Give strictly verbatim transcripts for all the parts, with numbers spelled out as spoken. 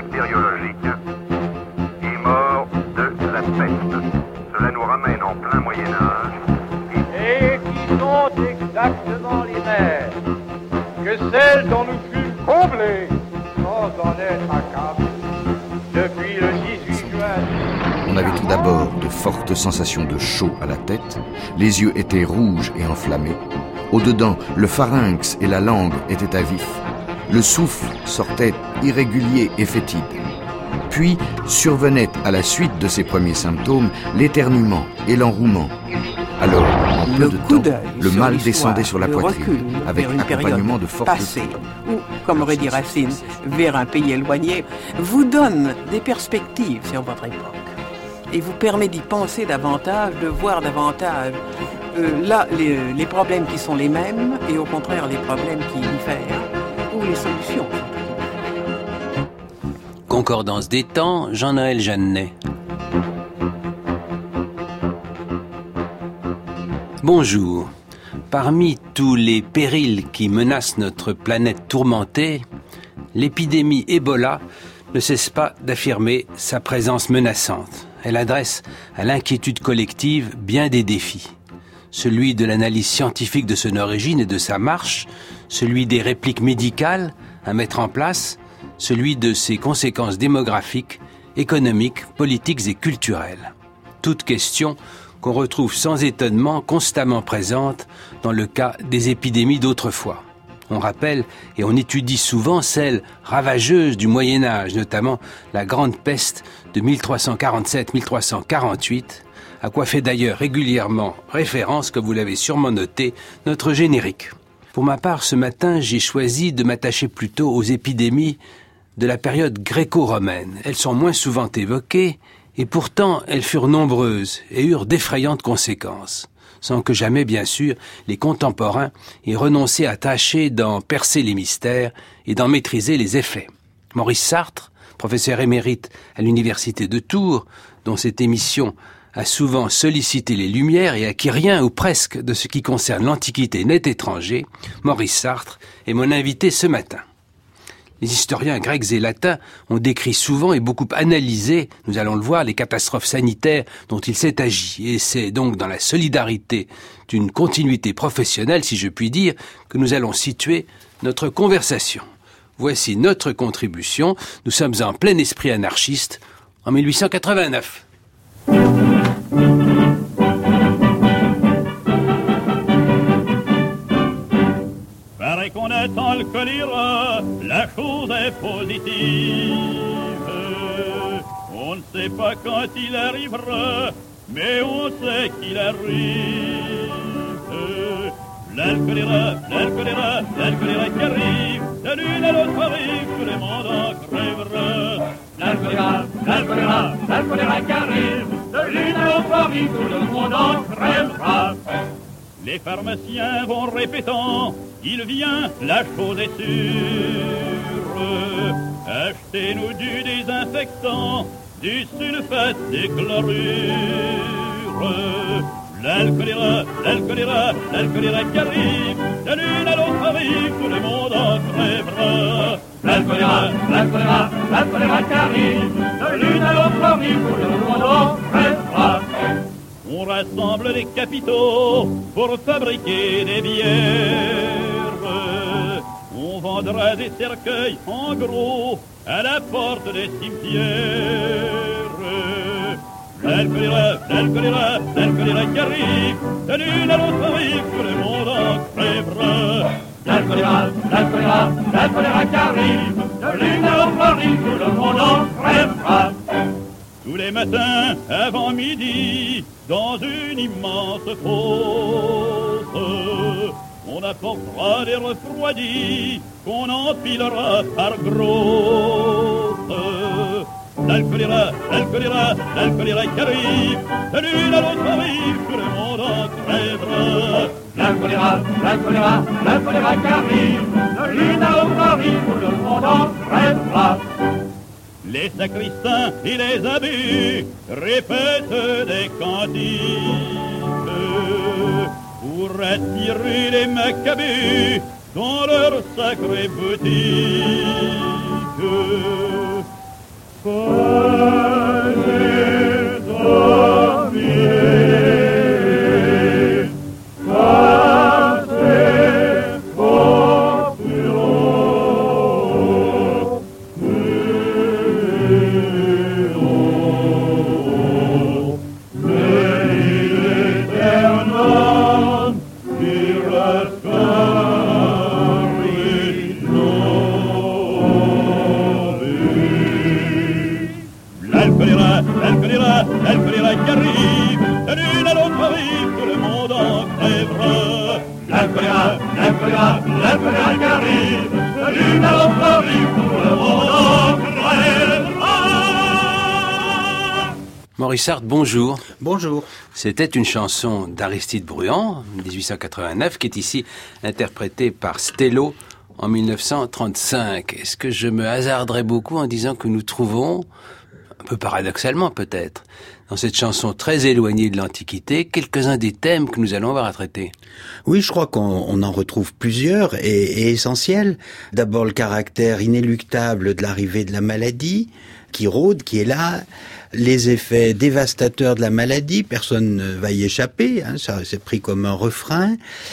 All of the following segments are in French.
bactériologique est mort de la peste. Cela nous ramène en plein Moyen-Âge. Et qui sont exactement les mêmes que celles dont nous fûmes comblés sans en être accablés depuis le dix-huit juin. On avait tout d'abord de fortes sensations de chaud à la tête, les yeux étaient rouges et enflammés. Au-dedans, le pharynx et la langue étaient à vif. Le souffle sortait irrégulier et fétide. Puis survenait à la suite de ces premiers symptômes l'éternuement et l'enrouement. Alors, en peu le de coup temps, le mal sur descendait sur la le poitrine, recul avec vers une accompagnement période de fortes passée, ou, comme aurait dit Racine, vers un pays éloigné, vous donne des perspectives sur votre époque et vous permet d'y penser davantage, de voir davantage euh, là les, les problèmes qui sont les mêmes et au contraire les problèmes qui diffèrent ou les solutions. Concordance des temps, Jean-Noël Jeannet. Bonjour. Parmi tous les périls qui menacent notre planète tourmentée, l'épidémie Ebola ne cesse pas d'affirmer sa présence menaçante. Elle adresse à l'inquiétude collective bien des défis. Celui de l'analyse scientifique de son origine et de sa marche, celui des répliques médicales à mettre en place, celui de ses conséquences démographiques, économiques, politiques et culturelles. Toutes questions qu'on retrouve sans étonnement constamment présentes dans le cas des épidémies d'autrefois. On rappelle et on étudie souvent celles ravageuses du Moyen-Âge, notamment la Grande Peste de mille trois cent quarante-sept à mille trois cent quarante-huit, à quoi fait d'ailleurs régulièrement référence, comme vous l'avez sûrement noté, notre générique. Pour ma part, ce matin, j'ai choisi de m'attacher plutôt aux épidémies de la période gréco-romaine. Elles sont moins souvent évoquées, et pourtant elles furent nombreuses et eurent d'effrayantes conséquences, sans que jamais, bien sûr, les contemporains aient renoncé à tâcher d'en percer les mystères et d'en maîtriser les effets. Maurice Sartre, professeur émérite à l'université de Tours, dont cette émission a souvent sollicité les Lumières et à qui rien ou presque de ce qui concerne l'Antiquité n'est étranger, Maurice Sartre est mon invité ce matin. Les historiens grecs et latins ont décrit souvent et beaucoup analysé, nous allons le voir, les catastrophes sanitaires dont il s'est agi. Et c'est donc dans la solidarité d'une continuité professionnelle, si je puis dire, que nous allons situer notre conversation. Voici notre contribution. Nous sommes en plein esprit anarchiste en mille huit cent quatre-vingt-neuf. Paraît qu'on attend le choléra, la chose est positive. On ne sait pas quand il arrivera, mais on sait qu'il arrive. Là le choléra, là le choléra, là le choléra qui arrive, de l'une à l'autre arrive, tout le monde en crèvera. Là le choléra, là le choléra, là le choléra qui arrive, de l'une à l'autre arrive, tout le monde en crèvera. Les pharmaciens vont répétant, il vient, la chose est sûre. Achetez-nous du désinfectant, du sulfate, des chlorures. Là le choléra, là le choléra, là le choléra qui arrive, de l'une à l'autre arrive, tout le monde en crèvera. Là le choléra, là le choléra, là le choléra qui arrive, de l'une à l'autre arrive, tout le monde en crèvera. On rassemble les capitaux pour fabriquer des bières. On vendra des cercueils en gros à la porte des cimetières. Là le choléra, là le choléra, là le choléra qui arrive, de l'une à l'autre arrive, tout le monde en crèvera. Là le choléra, là le choléra, là le choléra qui arrive, de l'une à l'autre arrive, tout le monde en crèvera. Tous les matins, avant midi, dans une immense fosse, on apportera des refroidis qu'on empilera par grosses. Là le choléra, là le choléra, là le choléra qui arrive, de l'une à l'autre arrive, tout le monde en crèvera. Là le choléra, là le choléra, là le choléra qui arrive, de l'une à l'autre arrive, tout le monde en crèvera. Les sacristains et les abbés répètent des cantiques pour attirer les macabées dans leur sacrée boutique. Maurice Sartre, bonjour. Bonjour. C'était une chanson d'Aristide Bruand, dix-huit cent quatre-vingt-neuf, qui est ici interprétée par Stello en mille neuf cent trente-cinq. Est-ce que je me hasarderais beaucoup en disant que nous trouvons, un peu paradoxalement peut-être, dans cette chanson très éloignée de l'Antiquité, quelques-uns des thèmes que nous allons avoir à traiter? Oui, je crois qu'on on en retrouve plusieurs et, et essentiels. D'abord, le caractère inéluctable de l'arrivée de la maladie, qui rôde, qui est là. Les effets dévastateurs de la maladie, personne ne va y échapper, hein, ça c'est pris comme un refrain.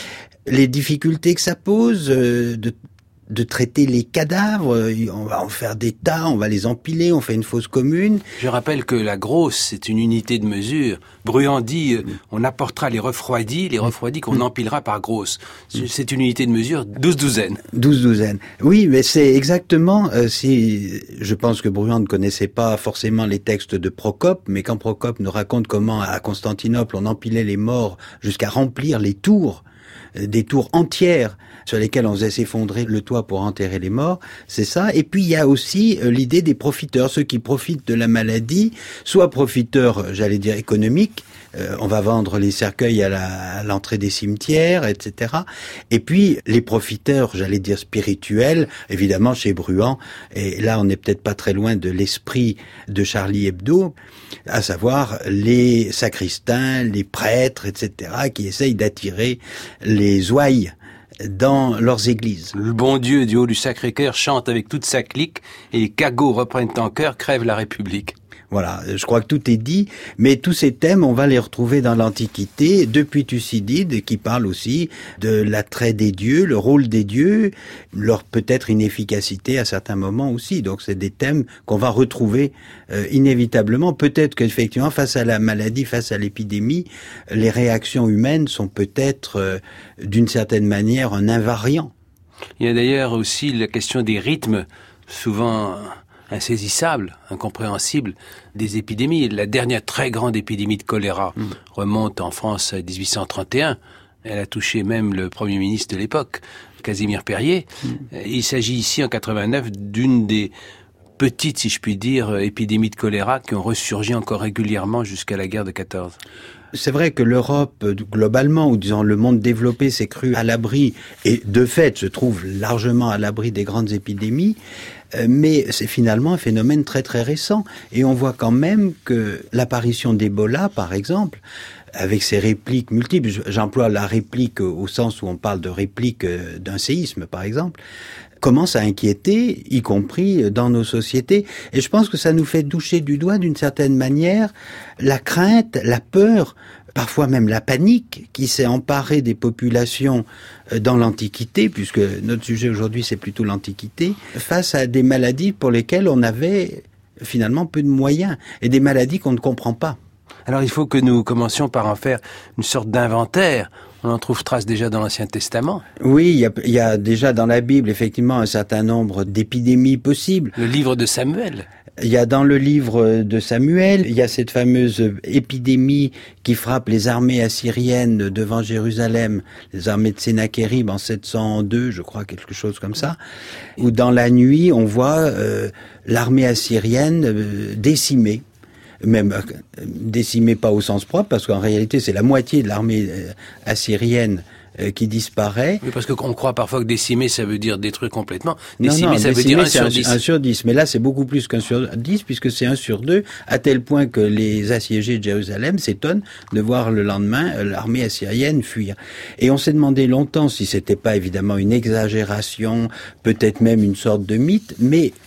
Les difficultés que ça pose, euh, de de traiter les cadavres, on va en faire des tas, on va les empiler, on fait une fosse commune. Je rappelle que la grosse, c'est une unité de mesure. Bruand dit, euh, on apportera les refroidis, les refroidis qu'on empilera par grosse. C'est une unité de mesure, douze douzaines. Douze douzaines. Oui, mais c'est exactement, euh, si, je pense que Bruand ne connaissait pas forcément les textes de Procope, mais quand Procope nous raconte comment à Constantinople on empilait les morts jusqu'à remplir les tours, des tours entières sur lesquelles on faisait s'effondrer le toit pour enterrer les morts, c'est ça. Et puis il y a aussi euh, l'idée des profiteurs, ceux qui profitent de la maladie, soit profiteurs, j'allais dire économiques, euh, on va vendre les cercueils à, la, à l'entrée des cimetières, et cetera. Et puis les profiteurs, j'allais dire spirituels, évidemment chez Bruand, et là on n'est peut-être pas très loin de l'esprit de Charlie Hebdo, à savoir les sacristains, les prêtres, et cetera, qui essayent d'attirer les ouailles dans leurs églises. Le bon Dieu du haut du Sacré-Cœur chante avec toute sa clique et les cagots reprennent en chœur, crève la République. Voilà, je crois que tout est dit, mais tous ces thèmes, on va les retrouver dans l'Antiquité, depuis Thucydide, qui parle aussi de l'attrait des dieux, le rôle des dieux, leur peut-être inefficacité à certains moments aussi. Donc c'est des thèmes qu'on va retrouver euh, inévitablement. Peut-être qu'effectivement, face à la maladie, face à l'épidémie, les réactions humaines sont peut-être, euh, d'une certaine manière, un invariant. Il y a d'ailleurs aussi la question des rythmes, souvent insaisissable, incompréhensible, des épidémies. La dernière très grande épidémie de choléra mmh. remonte en France à dix-huit cent trente et un. Elle a touché même le Premier ministre de l'époque, Casimir Perier. Mmh. Il s'agit ici, en quatre-vingt-neuf, d'une des petites, si je puis dire, épidémies de choléra qui ont ressurgi encore régulièrement jusqu'à la guerre de quatorze. C'est vrai que l'Europe, globalement, ou disons le monde développé, s'est cru à l'abri, et de fait se trouve largement à l'abri des grandes épidémies, mais c'est finalement un phénomène très très récent. Et on voit quand même que l'apparition d'Ebola, par exemple, avec ses répliques multiples, j'emploie la réplique au sens où on parle de réplique d'un séisme, par exemple, commence à inquiéter, y compris dans nos sociétés. Et je pense que ça nous fait toucher du doigt, d'une certaine manière, la crainte, la peur, parfois même la panique qui s'est emparée des populations dans l'Antiquité, puisque notre sujet aujourd'hui c'est plutôt l'Antiquité, face à des maladies pour lesquelles on avait finalement peu de moyens, et des maladies qu'on ne comprend pas. Alors il faut que nous commencions par en faire une sorte d'inventaire. On en trouve trace déjà dans l'Ancien Testament. Oui, il y a, il y a déjà dans la Bible effectivement un certain nombre d'épidémies possibles. Le livre de Samuel. Il y a dans le livre de Samuel, il y a cette fameuse épidémie qui frappe les armées assyriennes devant Jérusalem, les armées de Sennachérib en sept cent deux, je crois, quelque chose comme ça, où dans la nuit, on voit euh, l'armée assyrienne euh, décimée. Même euh, décimée pas au sens propre, parce qu'en réalité, c'est la moitié de l'armée euh, assyrienne euh, qui disparaît. Oui, parce qu'on croit parfois que décimer, ça veut dire détruire complètement. Décimer, non, non, ça décimer, veut dire un sur dix. un sur dix. Mais là, c'est beaucoup plus qu'un sur dix, puisque c'est un sur deux, à tel point que les assiégés de Jérusalem s'étonnent de voir le lendemain euh, l'armée assyrienne fuir. Et on s'est demandé longtemps si c'était pas évidemment une exagération, peut-être même une sorte de mythe, mais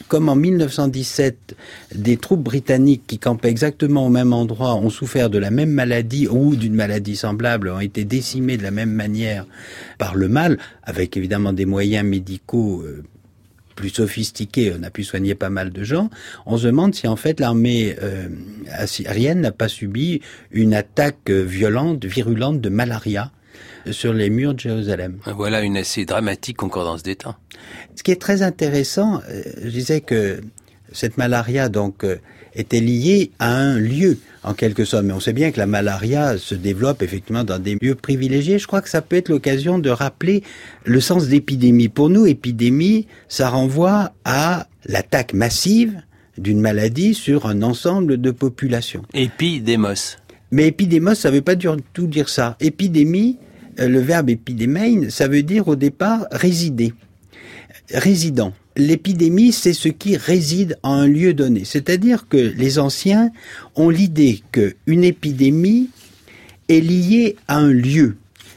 comme en mille neuf cent dix-sept, des troupes britanniques qui campaient exactement au même endroit ont souffert de la même maladie ou d'une maladie semblable, ont été décimées de la même manière par le mal, avec évidemment des moyens médicaux euh, plus sophistiqués, on a pu soigner pas mal de gens, on se demande si en fait l'armée euh, assyrienne n'a pas subi une attaque violente, virulente de malaria sur les murs de Jérusalem. Voilà une assez dramatique concordance des temps. Ce qui est très intéressant, euh, je disais que cette malaria donc euh, était liée à un lieu, en quelque sorte. Mais on sait bien que la malaria se développe effectivement dans des lieux privilégiés. Je crois que ça peut être l'occasion de rappeler le sens d'épidémie. Pour nous, épidémie, ça renvoie à l'attaque massive d'une maladie sur un ensemble de populations. Épidémos. Mais épidémos, ça veut pas du tout dire ça. Épidémie, le verbe épidémein, ça veut dire au départ résider, résident. L'épidémie, c'est ce qui réside en un lieu donné. C'est-à-dire que les anciens ont l'idée qu'une épidémie est liée à un lieu.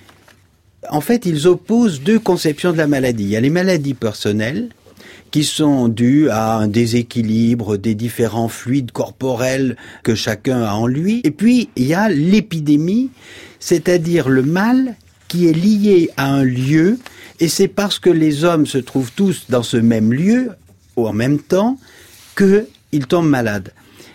En fait, ils opposent deux conceptions de la maladie. Il y a les maladies personnelles, qui sont dues à un déséquilibre des différents fluides corporels que chacun a en lui. Et puis, il y a l'épidémie, c'est-à-dire le mal qui est lié à un lieu, et c'est parce que les hommes se trouvent tous dans ce même lieu, ou en même temps, qu'ils tombent malades.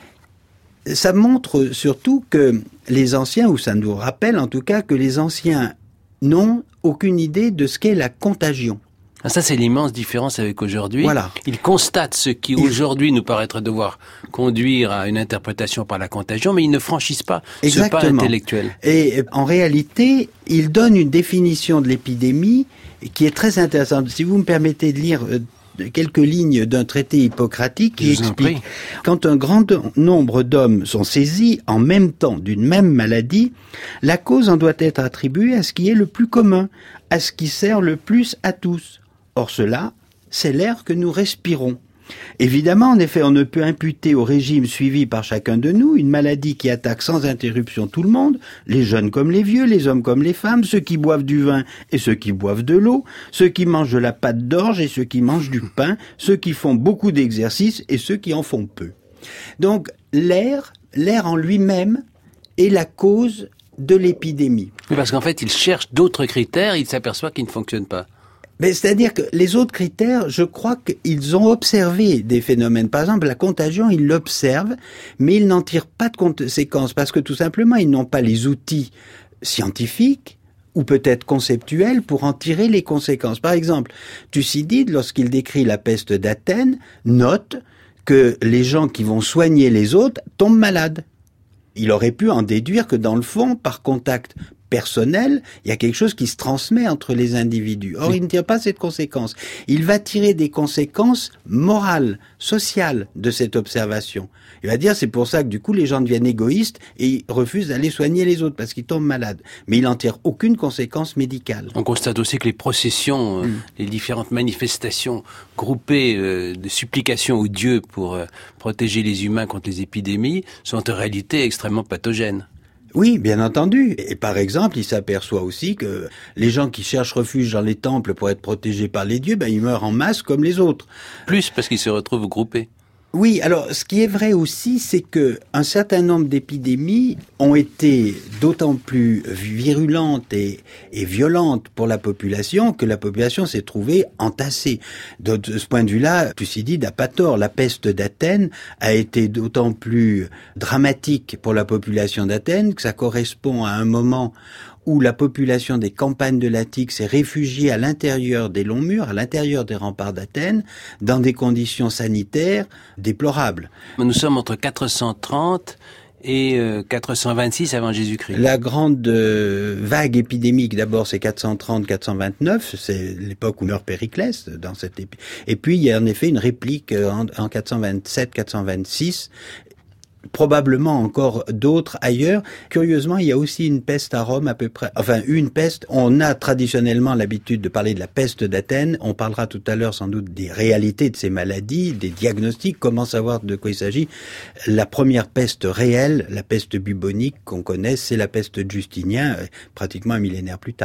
Ça montre surtout que les anciens, ou ça nous rappelle en tout cas, que les anciens n'ont aucune idée de ce qu'est la contagion. Ça, c'est l'immense différence avec aujourd'hui. Voilà. Ils constatent ce qui, ils... aujourd'hui, nous paraîtrait devoir conduire à une interprétation par la contagion, mais ils ne franchissent pas Exactement. ce pas intellectuel. Et en réalité, ils donnent une définition de l'épidémie qui est très intéressante. Si vous me permettez de lire quelques lignes d'un traité hippocratique qui explique « Quand un grand nombre d'hommes sont saisis en même temps d'une même maladie, la cause en doit être attribuée à ce qui est le plus commun, à ce qui sert le plus à tous. Or cela, c'est l'air que nous respirons. Évidemment, en effet, on ne peut imputer au régime suivi par chacun de nous une maladie qui attaque sans interruption tout le monde, les jeunes comme les vieux, les hommes comme les femmes, ceux qui boivent du vin et ceux qui boivent de l'eau, ceux qui mangent de la pâte d'orge et ceux qui mangent du pain, ceux qui font beaucoup d'exercices et ceux qui en font peu. » Donc, l'air, l'air en lui-même est la cause de l'épidémie. Oui, parce qu'en fait, ils cherchent d'autres critères, ils s'aperçoivent qu'ils ne fonctionnent pas. Mais c'est-à-dire que les autres critères, je crois qu'ils ont observé des phénomènes. Par exemple, la contagion, ils l'observent, mais ils n'en tirent pas de conséquences parce que tout simplement, ils n'ont pas les outils scientifiques ou peut-être conceptuels pour en tirer les conséquences. Par exemple, Thucydide, lorsqu'il décrit la peste d'Athènes, note que les gens qui vont soigner les autres tombent malades. Il aurait pu en déduire que dans le fond, par contact personnel, il y a quelque chose qui se transmet entre les individus. Or, il ne tire pas cette conséquence. Il va tirer des conséquences morales, sociales de cette observation. Il va dire, c'est pour ça que du coup, les gens deviennent égoïstes et ils refusent d'aller soigner les autres parce qu'ils tombent malades. Mais il n'en tire aucune conséquence médicale. On constate aussi que les processions, mmh. euh, les différentes manifestations groupées euh, de supplications aux dieux pour euh, protéger les humains contre les épidémies sont en réalité extrêmement pathogènes. Oui, bien entendu. Et par exemple, il s'aperçoit aussi que les gens qui cherchent refuge dans les temples pour être protégés par les dieux, ben, ils meurent en masse comme les autres. Plus parce qu'ils se retrouvent groupés. Oui, alors ce qui est vrai aussi, c'est que un certain nombre d'épidémies ont été d'autant plus virulentes et, et violentes pour la population que la population s'est trouvée entassée. De, de ce point de vue-là, Thucydide n'a pas tort. La peste d'Athènes a été d'autant plus dramatique pour la population d'Athènes que ça correspond à un moment où la population des campagnes de l'Attique s'est réfugiée à l'intérieur des longs murs, à l'intérieur des remparts d'Athènes, dans des conditions sanitaires déplorables. Nous sommes entre quatre cent trente et quatre cent vingt-six avant Jésus-Christ. La grande euh, vague épidémique, d'abord, c'est quatre cent trente quatre cent vingt-neuf, c'est l'époque où meurt Périclès dans cette épi- Et puis, il y a en effet une réplique en, en quatre cent vingt-sept quatre cent vingt-six, probablement encore d'autres ailleurs. Curieusement, il y a aussi une peste à Rome à peu près, enfin une peste. On a traditionnellement l'habitude de parler de la peste d'Athènes. On parlera tout à l'heure sans doute des réalités de ces maladies, des diagnostics, comment savoir de quoi il s'agit. La première peste réelle, la peste bubonique qu'on connaît, c'est la peste de Justinien, pratiquement un millénaire plus tard.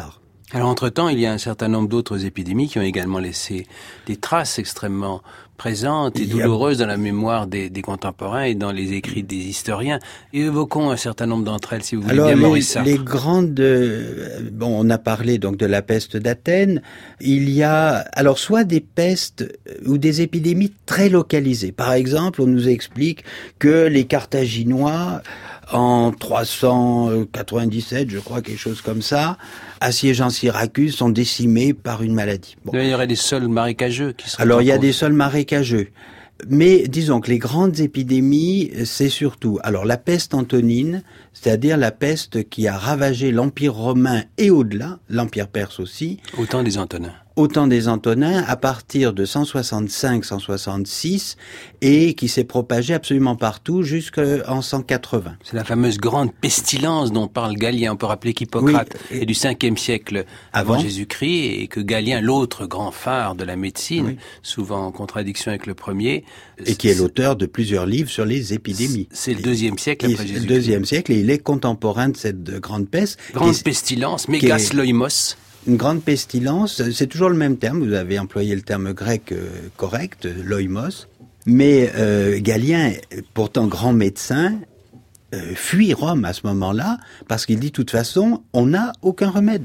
Alors, entre-temps, il y a un certain nombre d'autres épidémies qui ont également laissé des traces extrêmement présentes et douloureuses dans la mémoire des, des contemporains et dans les écrits des historiens. Et évoquons un certain nombre d'entre elles, si vous voulez Alors, bien, les, Maurice Sartre. les grandes... euh, bon, on a parlé donc de la peste d'Athènes. Il y a, alors, soit des pestes ou des épidémies très localisées. Par exemple, on nous explique que les Carthaginois, en trois cent quatre-vingt-dix-sept, je crois, quelque chose comme ça, assiégeant Syracuse, sont décimés par une maladie. Bon. Il y aurait des sols marécageux qui seraient... Alors, il y a des sols marécageux. Mais disons que les grandes épidémies, c'est surtout, alors la peste antonine, c'est-à-dire la peste qui a ravagé l'Empire romain et au-delà, l'Empire perse aussi. Au temps des Antonins. Au temps des Antonins, à partir de cent soixante-cinq cent soixante-six, et qui s'est propagée absolument partout jusqu'en cent quatre-vingts. C'est la fameuse grande pestilence dont parle Galien. On peut rappeler qu'Hippocrate oui, est du cinquième siècle avant, avant Jésus-Christ, et que Galien, l'autre grand phare de la médecine, oui. souvent en contradiction avec le premier... Et qui est l'auteur de plusieurs livres sur les épidémies. C'est le deuxième siècle après Jésus-Christ. Le deuxième siècle, et il est contemporain de cette grande peste. Grande est, pestilence, mégasloïmos. Une grande pestilence, c'est toujours le même terme, vous avez employé le terme grec euh, correct, loïmos, mais euh, Galien, pourtant grand médecin, euh, fuit Rome à ce moment-là, parce qu'il dit de toute façon, on n'a aucun remède.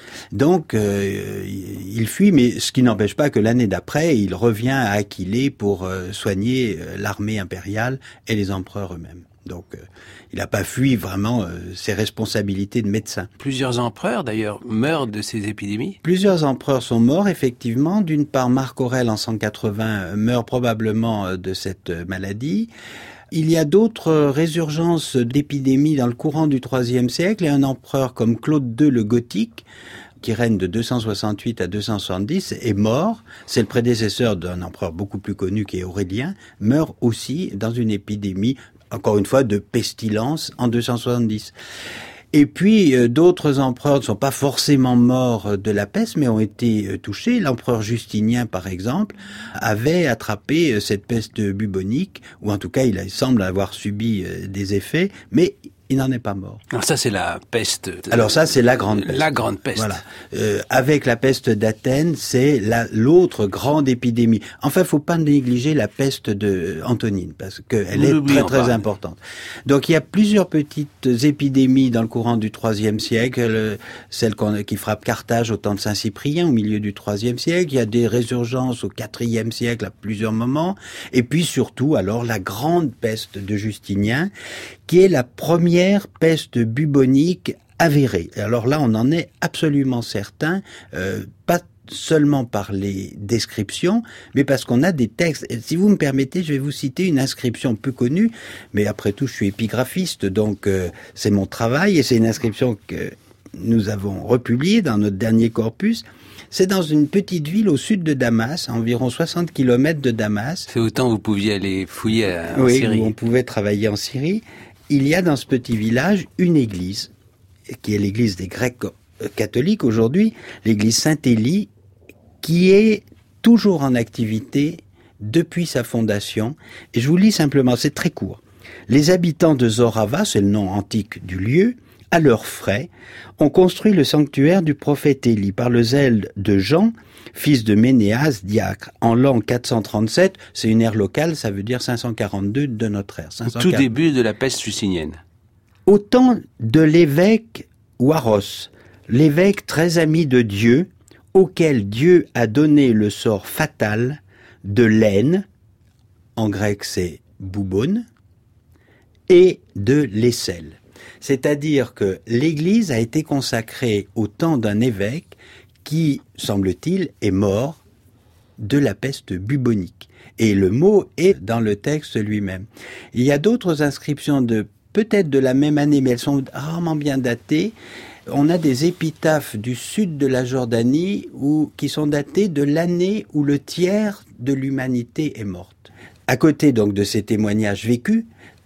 Donc, euh, il fuit, mais ce qui n'empêche pas que l'année d'après, il revient à Aquilée pour euh, soigner euh, l'armée impériale et les empereurs eux-mêmes. Donc, euh, il n'a pas fui vraiment euh, ses responsabilités de médecin. Plusieurs empereurs, d'ailleurs, meurent de ces épidémies. Plusieurs empereurs sont morts, effectivement. D'une part, Marc Aurèle, en cent quatre-vingts, meurt probablement de cette maladie. Il y a d'autres résurgences d'épidémies dans le courant du troisième siècle, et un empereur comme Claude deux le Gothique, qui règne de deux cent soixante-huit à deux cent soixante-dix, est mort. C'est le prédécesseur d'un empereur beaucoup plus connu qui est Aurélien, meurt aussi dans une épidémie, encore une fois, de pestilence en deux cent soixante-dix. Et puis, euh, d'autres empereurs ne sont pas forcément morts de la peste, mais ont été euh, touchés. L'empereur Justinien, par exemple, avait attrapé euh, cette peste bubonique, ou en tout cas, il semble avoir subi euh, des effets, mais il n'en est pas mort. Alors ça, c'est la peste. Alors ça, c'est la grande peste. La grande peste. Voilà. Euh, avec la peste d'Athènes, c'est la, l'autre grande épidémie. Enfin, faut pas négliger la peste de Antonine, parce qu'elle est très très pas. importante. Donc, il y a plusieurs petites épidémies dans le courant du troisième siècle, celle qu'on, qui frappe Carthage au temps de Saint-Cyprien, au milieu du troisième siècle. Il y a des résurgences au quatrième siècle à plusieurs moments. Et puis surtout, alors, la grande peste de Justinien, qui est la première peste bubonique avérée. Alors là, on en est absolument certain, euh, pas seulement par les descriptions, mais parce qu'on a des textes. Et si vous me permettez, je vais vous citer une inscription peu connue, mais après tout, je suis épigraphiste, donc euh, c'est mon travail, et c'est une inscription que nous avons republiée dans notre dernier corpus. C'est dans une petite ville au sud de Damas, à environ soixante kilomètres de Damas. C'est autant vous pouviez aller fouiller en oui, Syrie. Oui, on pouvait travailler en Syrie. Il y a dans ce petit village une église, qui est l'église des Grecs catholiques aujourd'hui, l'église Saint-Élie, qui est toujours en activité depuis sa fondation. Et je vous lis simplement, c'est très court. Les habitants de Zorava, c'est le nom antique du lieu, à leurs frais, ont construit le sanctuaire du prophète Élie par le zèle de Jean, fils de Ménéas, diacre, en l'an quatre cent trente-sept, c'est une ère locale, ça veut dire cinq cent quarante-deux de notre ère. cinq cent quarante. Tout début de la peste justinienne. Au temps de l'évêque Ouaros, l'évêque très ami de Dieu, auquel Dieu a donné le sort fatal de l'aine, en grec c'est boubone, et de l'aisselle. C'est-à-dire que l'Église a été consacrée au temps d'un évêque qui, semble-t-il, est mort de la peste bubonique. Et le mot est dans le texte lui-même. Il y a d'autres inscriptions de peut-être de la même année, mais elles sont rarement bien datées. On a des épitaphes du sud de la Jordanie où, qui sont datées de l'année où le tiers de l'humanité est morte. À côté donc de ces témoignages vécus,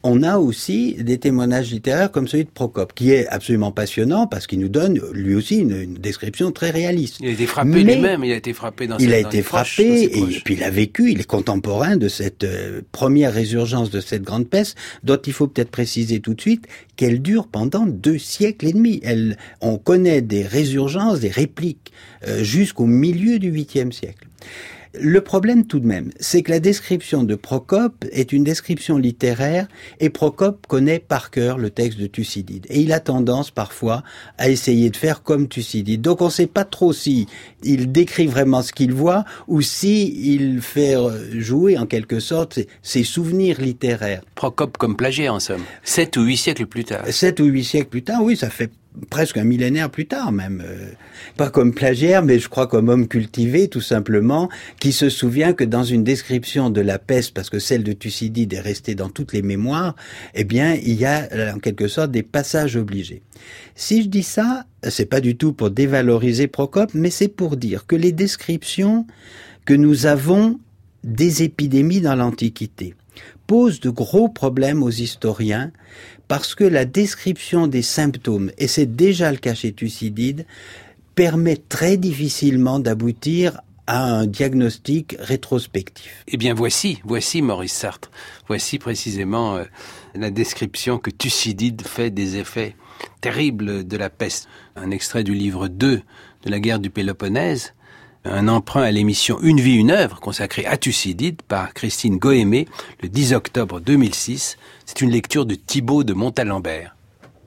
on a aussi des témoignages littéraires comme celui de Procope, qui est absolument passionnant parce qu'il nous donne lui aussi une, une description très réaliste. Il a été frappé Mais lui-même, il a été frappé dans Il ses, a dans été les proches, frappé, dans ses et proches. puis il a vécu, il est contemporain de cette euh, première résurgence de cette grande peste, dont il faut peut-être préciser tout de suite qu'elle dure pendant deux siècles et demi. Elle, on connaît des résurgences, des répliques, euh, jusqu'au milieu du huitième siècle. Le problème tout de même, c'est que la description de Procope est une description littéraire et Procope connaît par cœur le texte de Thucydide. Et il a tendance parfois à essayer de faire comme Thucydide. Donc on ne sait pas trop si il décrit vraiment ce qu'il voit ou si il fait jouer en quelque sorte ses, ses souvenirs littéraires. Procope comme plagiat en somme. Sept ou huit siècles plus tard. Sept ou huit siècles plus tard, oui, ça fait presque un millénaire plus tard même. Euh, pas comme plagiaire, mais je crois comme homme cultivé, tout simplement, qui se souvient que dans une description de la peste, parce que celle de Thucydide est restée dans toutes les mémoires, eh bien, il y a en quelque sorte des passages obligés. Si je dis ça, c'est pas du tout pour dévaloriser Procope, mais c'est pour dire que les descriptions que nous avons des épidémies dans l'Antiquité posent de gros problèmes aux historiens, parce que la description des symptômes, et c'est déjà le cas chez Thucydide, permet très difficilement d'aboutir à un diagnostic rétrospectif. Eh bien voici, voici Maurice Sartre, voici précisément euh, la description que Thucydide fait des effets terribles de la peste. Un extrait du livre deux de la guerre du Péloponnèse, un emprunt à l'émission Une vie, une œuvre, consacrée à Thucydide par Christine Goémé, le dix octobre deux mille six. C'est une lecture de Thibaut de Montalembert.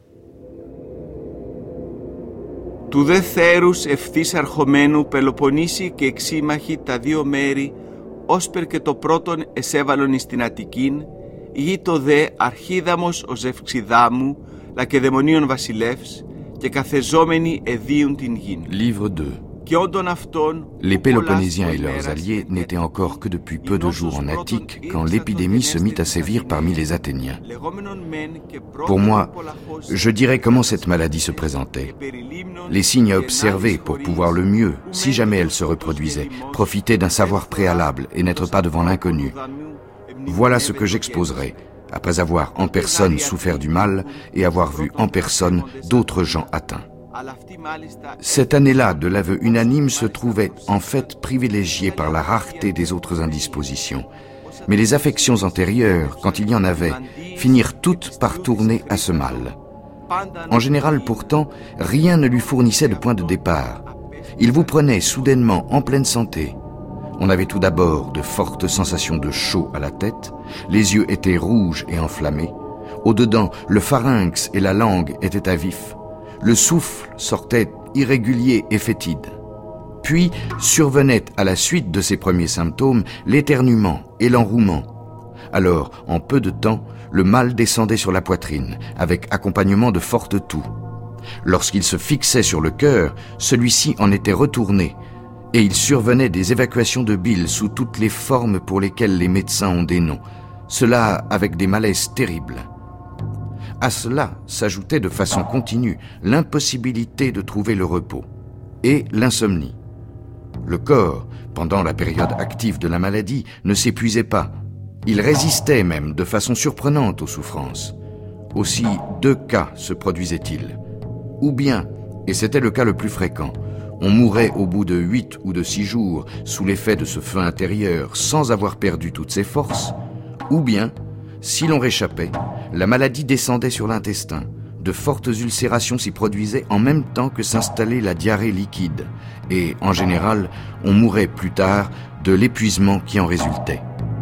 Του δε θέρους ευθύς αρχομένου Πελοποννήσι και εξήμαχοι τα δύο μέρη, όσπερ και το πρώτον εσέβαλον εις την Αττικήν, γη το δε αρχίδαμος ο Ζευξιδάμου, λακεδαιμονίων βασιλεύς, και καθεζόμενοι εδίουν την γην. Livre deux. Les Péloponnésiens et leurs alliés n'étaient encore que depuis peu de jours en Attique quand l'épidémie se mit à sévir parmi les Athéniens. Pour moi, je dirais comment cette maladie se présentait. Les signes à observer pour pouvoir le mieux, si jamais elle se reproduisait, profiter d'un savoir préalable et n'être pas devant l'inconnu. Voilà ce que j'exposerai, après avoir en personne souffert du mal et avoir vu en personne d'autres gens atteints. Cette année-là de l'aveu unanime se trouvait en fait privilégiée par la rareté des autres indispositions. Mais les affections antérieures, quand il y en avait, finirent toutes par tourner à ce mal. En général pourtant, rien ne lui fournissait de point de départ. Il vous prenait soudainement en pleine santé. On avait tout d'abord de fortes sensations de chaud à la tête, les yeux étaient rouges et enflammés, au-dedans le pharynx et la langue étaient à vif. Le souffle sortait irrégulier et fétide. Puis survenait à la suite de ces premiers symptômes l'éternuement et l'enrouement. Alors, en peu de temps, le mal descendait sur la poitrine, avec accompagnement de fortes toux. Lorsqu'il se fixait sur le cœur, celui-ci en était retourné, et il survenait des évacuations de bile sous toutes les formes pour lesquelles les médecins ont des noms, cela avec des malaises terribles. À cela s'ajoutait de façon continue l'impossibilité de trouver le repos et l'insomnie. Le corps, pendant la période active de la maladie, ne s'épuisait pas. Il résistait même de façon surprenante aux souffrances. Aussi deux cas se produisaient-ils. Ou bien, et c'était le cas le plus fréquent, on mourait au bout de huit ou de six jours sous l'effet de ce feu intérieur sans avoir perdu toutes ses forces, ou bien, si l'on réchappait, la maladie descendait sur l'intestin. De fortes ulcérations s'y produisaient en même temps que s'installait la diarrhée liquide. Et, en général, on mourait plus tard de l'épuisement qui en résultait.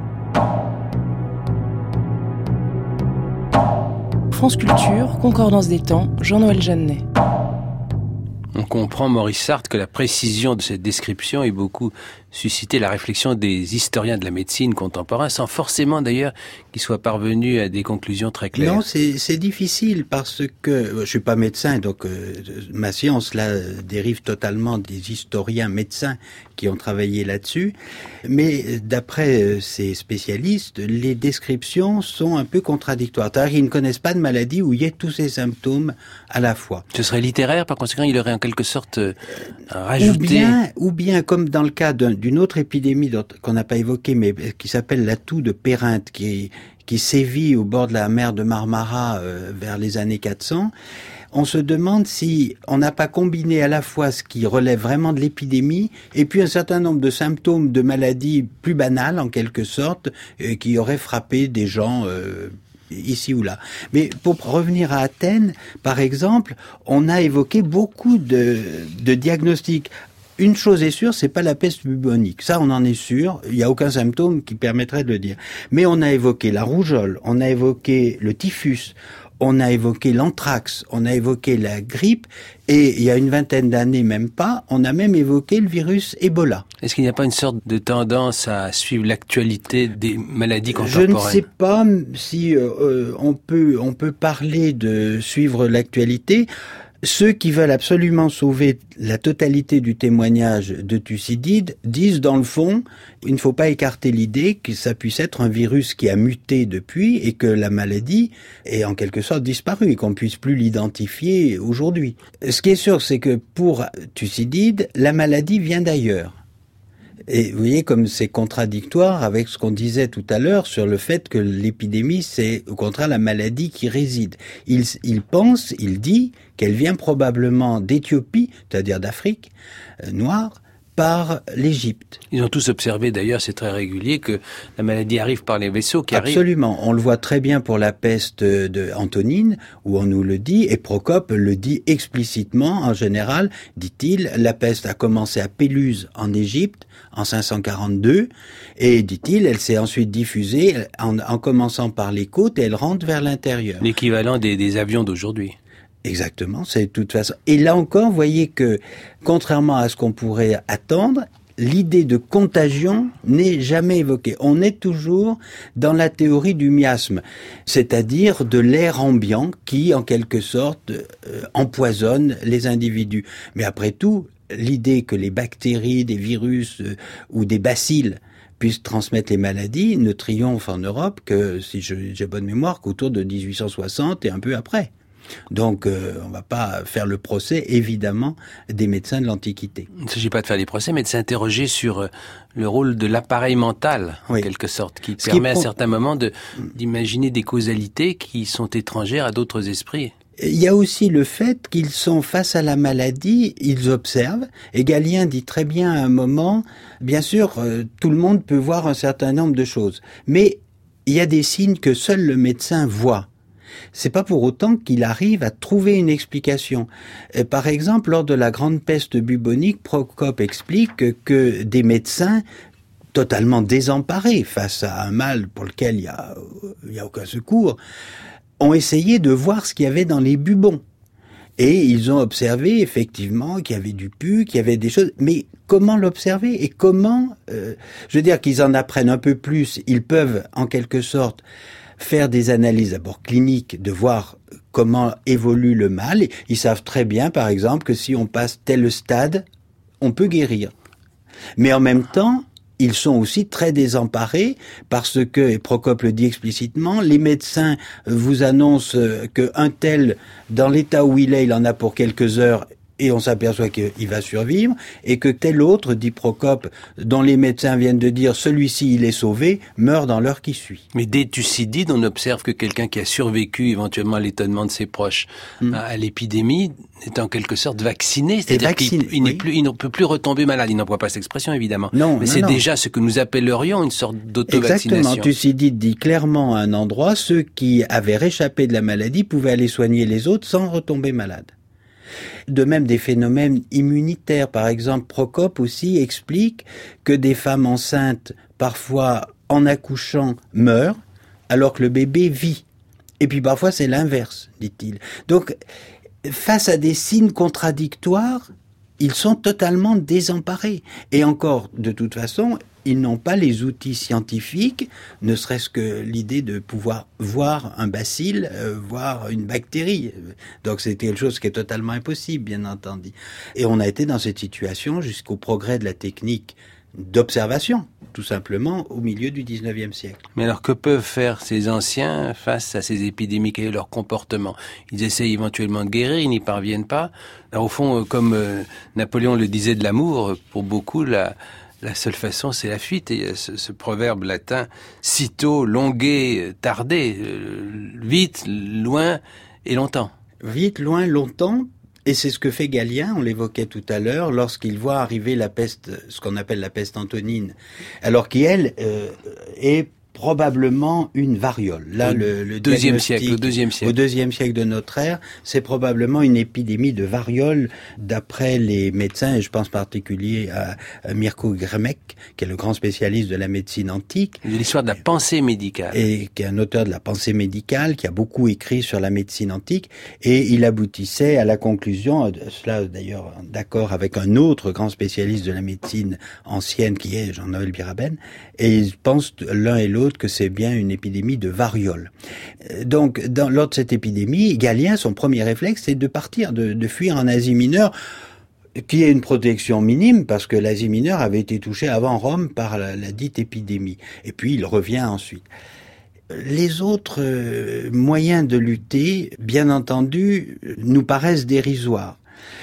France Culture, Concordance des temps, Jean-Noël Jeannet. On comprend, Maurice Sartre, que la précision de cette description ait beaucoup suscité la réflexion des historiens de la médecine contemporains, sans forcément d'ailleurs qu'ils soient parvenus à des conclusions très claires. Non, c'est, c'est difficile parce que je suis pas médecin, donc euh, ma science là dérive totalement des historiens médecins qui ont travaillé là-dessus. Mais d'après euh, ces spécialistes, les descriptions sont un peu contradictoires. C'est-à-dire qu'ils ne connaissent pas de maladie où il y ait tous ces symptômes à la fois. Ce serait littéraire, par conséquent, il aurait en quelque sorte euh, rajouté... Ou bien, ou bien comme dans le cas d'un, d'une autre épidémie dont, qu'on n'a pas évoquée, mais qui s'appelle la toux de Périnthe, qui, qui sévit au bord de la mer de Marmara euh, vers les années quatre cents. On se demande si on n'a pas combiné à la fois ce qui relève vraiment de l'épidémie et puis un certain nombre de symptômes de maladies plus banales, en quelque sorte, euh, qui auraient frappé des gens euh, ici ou là. Mais pour revenir à Athènes, par exemple, on a évoqué beaucoup de, de diagnostics. Une chose est sûre, c'est pas la peste bubonique. Ça, on en est sûr. Il n'y a aucun symptôme qui permettrait de le dire. Mais on a évoqué la rougeole, on a évoqué le typhus, on a évoqué l'anthrax, on a évoqué la grippe, et il y a une vingtaine d'années, même pas, on a même évoqué le virus Ebola. Est-ce qu'il n'y a pas une sorte de tendance à suivre l'actualité des maladies contemporaines ? Je ne sais pas si euh, on peut on peut parler de suivre l'actualité. Ceux qui veulent absolument sauver la totalité du témoignage de Thucydide disent, dans le fond, il ne faut pas écarter l'idée que ça puisse être un virus qui a muté depuis et que la maladie est en quelque sorte disparue et qu'on puisse plus l'identifier aujourd'hui. Ce qui est sûr, c'est que pour Thucydide, la maladie vient d'ailleurs. Et vous voyez comme c'est contradictoire avec ce qu'on disait tout à l'heure sur le fait que l'épidémie, c'est au contraire la maladie qui réside. Il, il pense, il dit qu'elle vient probablement d'Éthiopie, c'est-à-dire d'Afrique euh, noire, par l'Égypte. Ils ont tous observé, d'ailleurs, c'est très régulier, que la maladie arrive par les vaisseaux qui arrivent. Absolument. On le voit très bien pour la peste de Antonine, où on nous le dit, et Procope le dit explicitement, en général, dit-il, la peste a commencé à Péluse, en Égypte, en cinq cent quarante-deux, et, dit-il, elle s'est ensuite diffusée en, en commençant par les côtes, et elle rentre vers l'intérieur. L'équivalent des, des avions d'aujourd'hui. Exactement, c'est de toute façon. Et là encore, vous voyez que, contrairement à ce qu'on pourrait attendre, l'idée de contagion n'est jamais évoquée. On est toujours dans la théorie du miasme, c'est-à-dire de l'air ambiant qui, en quelque sorte, euh, empoisonne les individus. Mais après tout, l'idée que les bactéries, des virus euh, ou des bacilles puissent transmettre les maladies ne triomphe en Europe que, si j'ai bonne mémoire, qu'autour de dix-huit cent soixante et un peu après. Donc, euh, on va pas faire le procès, évidemment, des médecins de l'Antiquité. Il ne s'agit pas de faire des procès, mais de s'interroger sur euh, le rôle de l'appareil mental, en oui. quelque sorte, qui Ce permet qui à certains moments de, d'imaginer des causalités qui sont étrangères à d'autres esprits. Il y a aussi le fait qu'ils sont face à la maladie, ils observent, et Galien dit très bien à un moment, bien sûr, euh, tout le monde peut voir un certain nombre de choses, mais il y a des signes que seul le médecin voit. C'est pas pour autant qu'il arrive à trouver une explication. Par exemple, lors de la grande peste bubonique, Procope explique que des médecins totalement désemparés face à un mal pour lequel il y a, il y a aucun secours, ont essayé de voir ce qu'il y avait dans les bubons. Et ils ont observé effectivement qu'il y avait du pus, qu'il y avait des choses, mais comment l'observer et comment, euh, je veux dire qu'ils en apprennent un peu plus, ils peuvent en quelque sorte faire des analyses d'abord cliniques, de voir comment évolue le mal. Ils savent très bien, par exemple, que si on passe tel stade, on peut guérir. Mais en même temps, ils sont aussi très désemparés parce que, et Procope le dit explicitement, les médecins vous annoncent qu'un tel, dans l'état où il est, il en a pour quelques heures, et on s'aperçoit qu'il va survivre, et que tel autre, dit Procope, dont les médecins viennent de dire celui-ci il est sauvé, meurt dans l'heure qui suit. Mais dès Thucydide, on observe que quelqu'un qui a survécu éventuellement à l'étonnement de ses proches mmh. à, à l'épidémie est en quelque sorte vacciné, c'est-à-dire vacciné, qu'il il, oui. n'est plus, il ne peut plus retomber malade. Il n'emploie pas cette expression évidemment, non, mais non, c'est non. déjà ce que nous appellerions une sorte d'auto-vaccination. Exactement, Thucydide dit clairement à un endroit, ceux qui avaient réchappé de la maladie pouvaient aller soigner les autres sans retomber malades. De même, des phénomènes immunitaires. Par exemple, Procope aussi explique que des femmes enceintes, parfois en accouchant, meurent, alors que le bébé vit. Et puis parfois, c'est l'inverse, dit-il. Donc, face à des signes contradictoires, ils sont totalement désemparés. Et encore, de toute façon, ils n'ont pas les outils scientifiques, ne serait-ce que l'idée de pouvoir voir un bacille, euh, voir une bactérie. Donc c'est quelque chose qui est totalement impossible, bien entendu. Et on a été dans cette situation jusqu'au progrès de la technique d'observation, tout simplement, au milieu du dix-neuvième siècle. Mais alors, que peuvent faire ces anciens face à ces épidémies? Quel est leur comportement? Ils essayent éventuellement de guérir, ils n'y parviennent pas. Alors, au fond, comme euh, Napoléon le disait de l'amour, pour beaucoup, la, la seule façon, c'est la fuite. Et il y a ce, ce proverbe latin, sitôt, longué, tardé, euh, vite, loin et longtemps. Vite, loin, longtemps. Et c'est ce que fait Galien, on l'évoquait tout à l'heure, lorsqu'il voit arriver la peste, ce qu'on appelle la peste antonine, alors qu'elle euh, est probablement une variole. Là, au le, le deuxième siècle, au deuxième siècle. Au deuxième siècle de notre ère, c'est probablement une épidémie de variole, d'après les médecins, et je pense en particulier à, à Mirko Grmek, qui est le grand spécialiste de la médecine antique. De l'histoire de la pensée médicale. Et qui est un auteur de la pensée médicale, qui a beaucoup écrit sur la médecine antique, et il aboutissait à la conclusion, cela d'ailleurs d'accord avec un autre grand spécialiste de la médecine ancienne, qui est Jean-Noël Biraben, et ils pensent l'un et l'autre que c'est bien une épidémie de variole. Donc, dans, lors de cette épidémie, Galien, son premier réflexe, c'est de partir, de, de fuir en Asie mineure, qui est une protection minime, parce que l'Asie mineure avait été touchée avant Rome par la, la dite épidémie. Et puis, il revient ensuite. Les autres euh, moyens de lutter, bien entendu, nous paraissent dérisoires.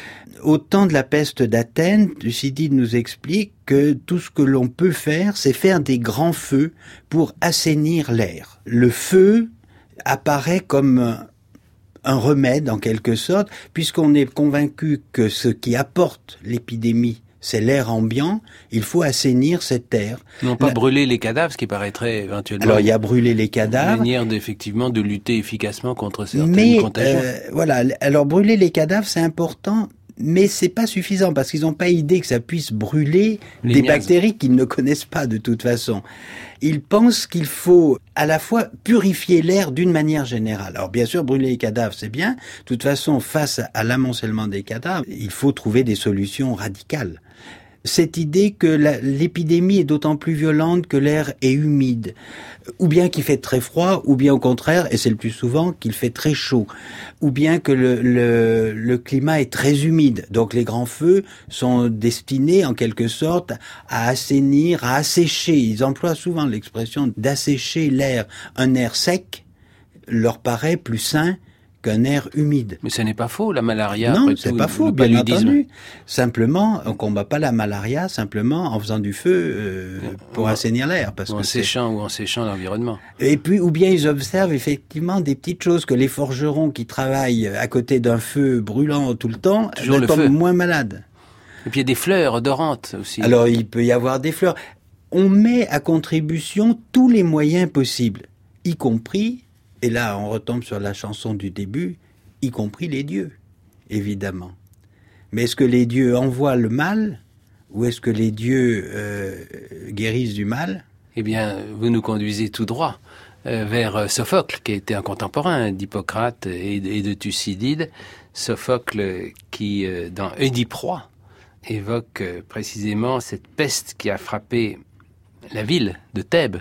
Au temps de la peste d'Athènes, Thucydide nous explique que tout ce que l'on peut faire, c'est faire des grands feux pour assainir l'air. Le feu apparaît comme un, un remède, en quelque sorte, puisqu'on est convaincu que ce qui apporte l'épidémie, c'est l'air ambiant, il faut assainir cet air. Non pas La... brûler les cadavres, ce qui paraîtrait éventuellement... Alors il y a brûler les cadavres. Une manière d'effectivement de lutter efficacement contre certaines Mais, contagions. Euh, voilà, alors brûler les cadavres, c'est important, mais c'est pas suffisant, parce qu'ils n'ont pas idée que ça puisse brûler les des miasmes. bactéries qu'ils ne connaissent pas de toute façon. Ils pensent qu'il faut à la fois purifier l'air d'une manière générale. Alors bien sûr, brûler les cadavres, c'est bien. De toute façon, face à l'amoncellement des cadavres, il faut trouver des solutions radicales. Cette idée que la, l'épidémie est d'autant plus violente que l'air est humide, ou bien qu'il fait très froid, ou bien au contraire, et c'est le plus souvent, qu'il fait très chaud, ou bien que le, le, le climat est très humide. Donc les grands feux sont destinés en quelque sorte à assainir, à assécher. Ils emploient souvent l'expression d'assécher l'air. Un air sec leur paraît plus sain qu'un air humide. Mais ce n'est pas faux, la malaria. Non, après c'est tout, pas faux, le bien paludisme. entendu. Simplement, on combat pas la malaria simplement en faisant du feu euh, pour ou assainir l'air, parce ou en que c'est... séchant ou en séchant l'environnement. Et puis, ou bien ils observent effectivement des petites choses, que les forgerons qui travaillent à côté d'un feu brûlant tout le temps, Toujours ben, le tombent feu. moins malades. Et puis il y a des fleurs odorantes aussi. Alors, il peut y avoir des fleurs. On met à contribution tous les moyens possibles, y compris, et là on retombe sur la chanson du début, y compris les dieux, évidemment. Mais est-ce que les dieux envoient le mal, ou est-ce que les dieux euh, guérissent du mal ? Eh bien, vous nous conduisez tout droit euh, vers Sophocle, qui était un contemporain d'Hippocrate et, et de Thucydide. Sophocle qui, euh, dans Oedipe-Roi, évoque euh, précisément cette peste qui a frappé la ville de Thèbes.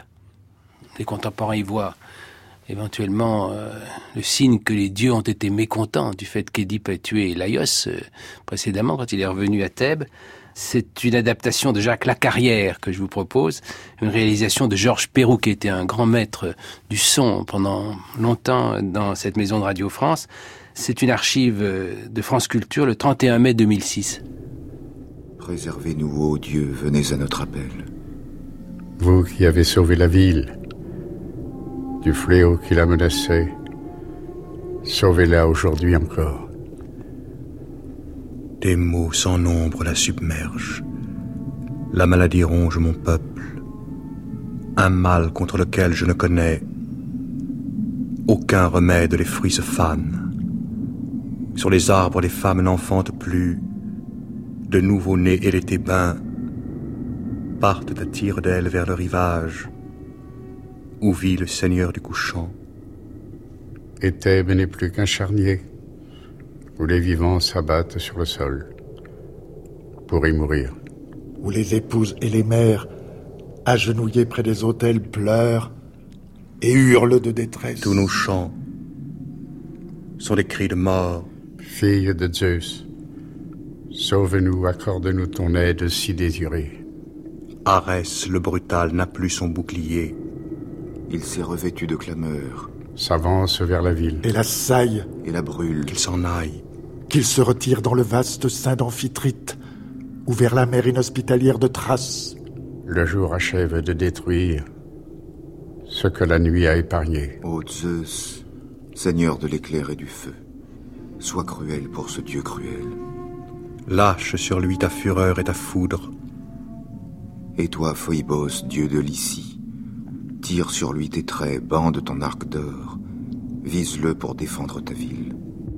Les contemporains y voient éventuellement euh, le signe que les dieux ont été mécontents du fait qu'Édipe ait tué Laios euh, précédemment quand il est revenu à Thèbes. C'est une adaptation de Jacques Lacarrière que je vous propose, une réalisation de Georges Perroux qui était un grand maître du son pendant longtemps dans cette maison de Radio France. C'est une archive de France Culture le trente et un mai deux mille six. Préservez-nous, ô Dieu, venez à notre appel. Vous qui avez sauvé la ville du fléau qui la menaçait, sauvez-la aujourd'hui encore. Des maux sans nombre la submergent. La maladie ronge mon peuple. Un mal contre lequel je ne connais aucun remède, les fruits se fanent. Sur les arbres, les femmes n'enfantent plus. De nouveau-nés et les Thébains partent à tire d'aile vers le rivage où vit le Seigneur du couchant. Et Thèbes n'est plus qu'un charnier où les vivants s'abattent sur le sol pour y mourir. Où les épouses et les mères, agenouillées près des autels, pleurent et hurlent de détresse. Tous nos chants sont des cris de mort. Fille de Zeus, sauve-nous, accorde-nous ton aide si désirée. Arès, le brutal, n'a plus son bouclier. Il s'est revêtu de clameur. S'avance vers la ville. Et la saille. Et la brûle. Qu'il s'en aille. Qu'il se retire dans le vaste sein d'Amphitrite, ou vers la mer inhospitalière de Thrace. Le jour achève de détruire ce que la nuit a épargné. Ô Zeus, seigneur de l'éclair et du feu, sois cruel pour ce dieu cruel. Lâche sur lui ta fureur et ta foudre. Et toi, Phoebos, dieu de Lycie, tire sur lui tes traits, bande ton arc d'or, vise-le pour défendre ta ville.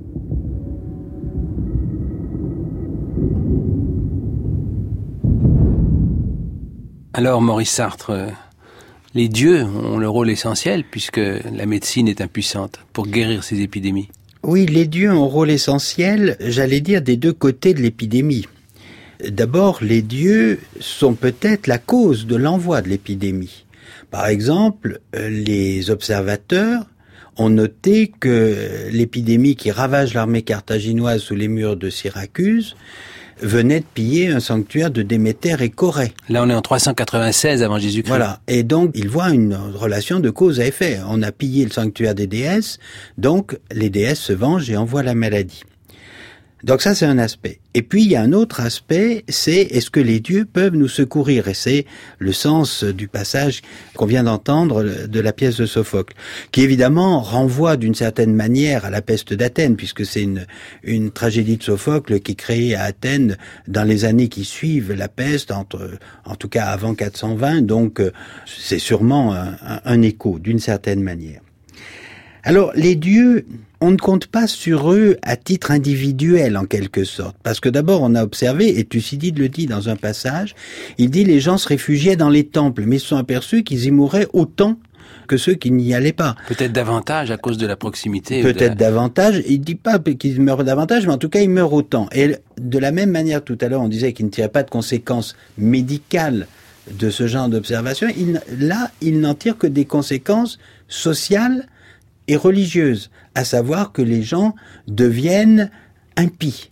Alors, Maurice Sartre, euh, les dieux ont le rôle essentiel puisque la médecine est impuissante pour guérir ces épidémies. Oui, les dieux ont un rôle essentiel, j'allais dire, des deux côtés de l'épidémie. D'abord, les dieux sont peut-être la cause de l'envoi de l'épidémie. Par exemple, les observateurs ont noté que l'épidémie qui ravage l'armée carthaginoise sous les murs de Syracuse venait de piller un sanctuaire de Déméter et Corée. Là, on est en trois cent quatre-vingt-seize avant Jésus-Christ. Voilà. Et donc, ils voient une relation de cause à effet. On a pillé le sanctuaire des déesses, donc les déesses se vengent et envoient la maladie. Donc ça, c'est un aspect. Et puis, il y a un autre aspect, c'est est-ce que les dieux peuvent nous secourir? Et c'est le sens du passage qu'on vient d'entendre de la pièce de Sophocle, qui évidemment renvoie d'une certaine manière à la peste d'Athènes, puisque c'est une, une tragédie de Sophocle qui est créée à Athènes dans les années qui suivent la peste, entre, en tout cas avant quatre cent vingt, donc c'est sûrement un, un, un écho d'une certaine manière. Alors, les dieux, on ne compte pas sur eux à titre individuel, en quelque sorte. Parce que d'abord, on a observé, et Thucydide le dit dans un passage, il dit les gens se réfugiaient dans les temples, mais ils se sont aperçus qu'ils y mouraient autant que ceux qui n'y allaient pas. Peut-être davantage à cause de la proximité. Peut-être de la... davantage. Il dit pas qu'ils meurent davantage, mais en tout cas, ils meurent autant. Et de la même manière, tout à l'heure, on disait qu'ils ne tiraient pas de conséquences médicales de ce genre d'observation. Il, là, ils n'en tirent que des conséquences sociales et religieuse, à savoir que les gens deviennent impies.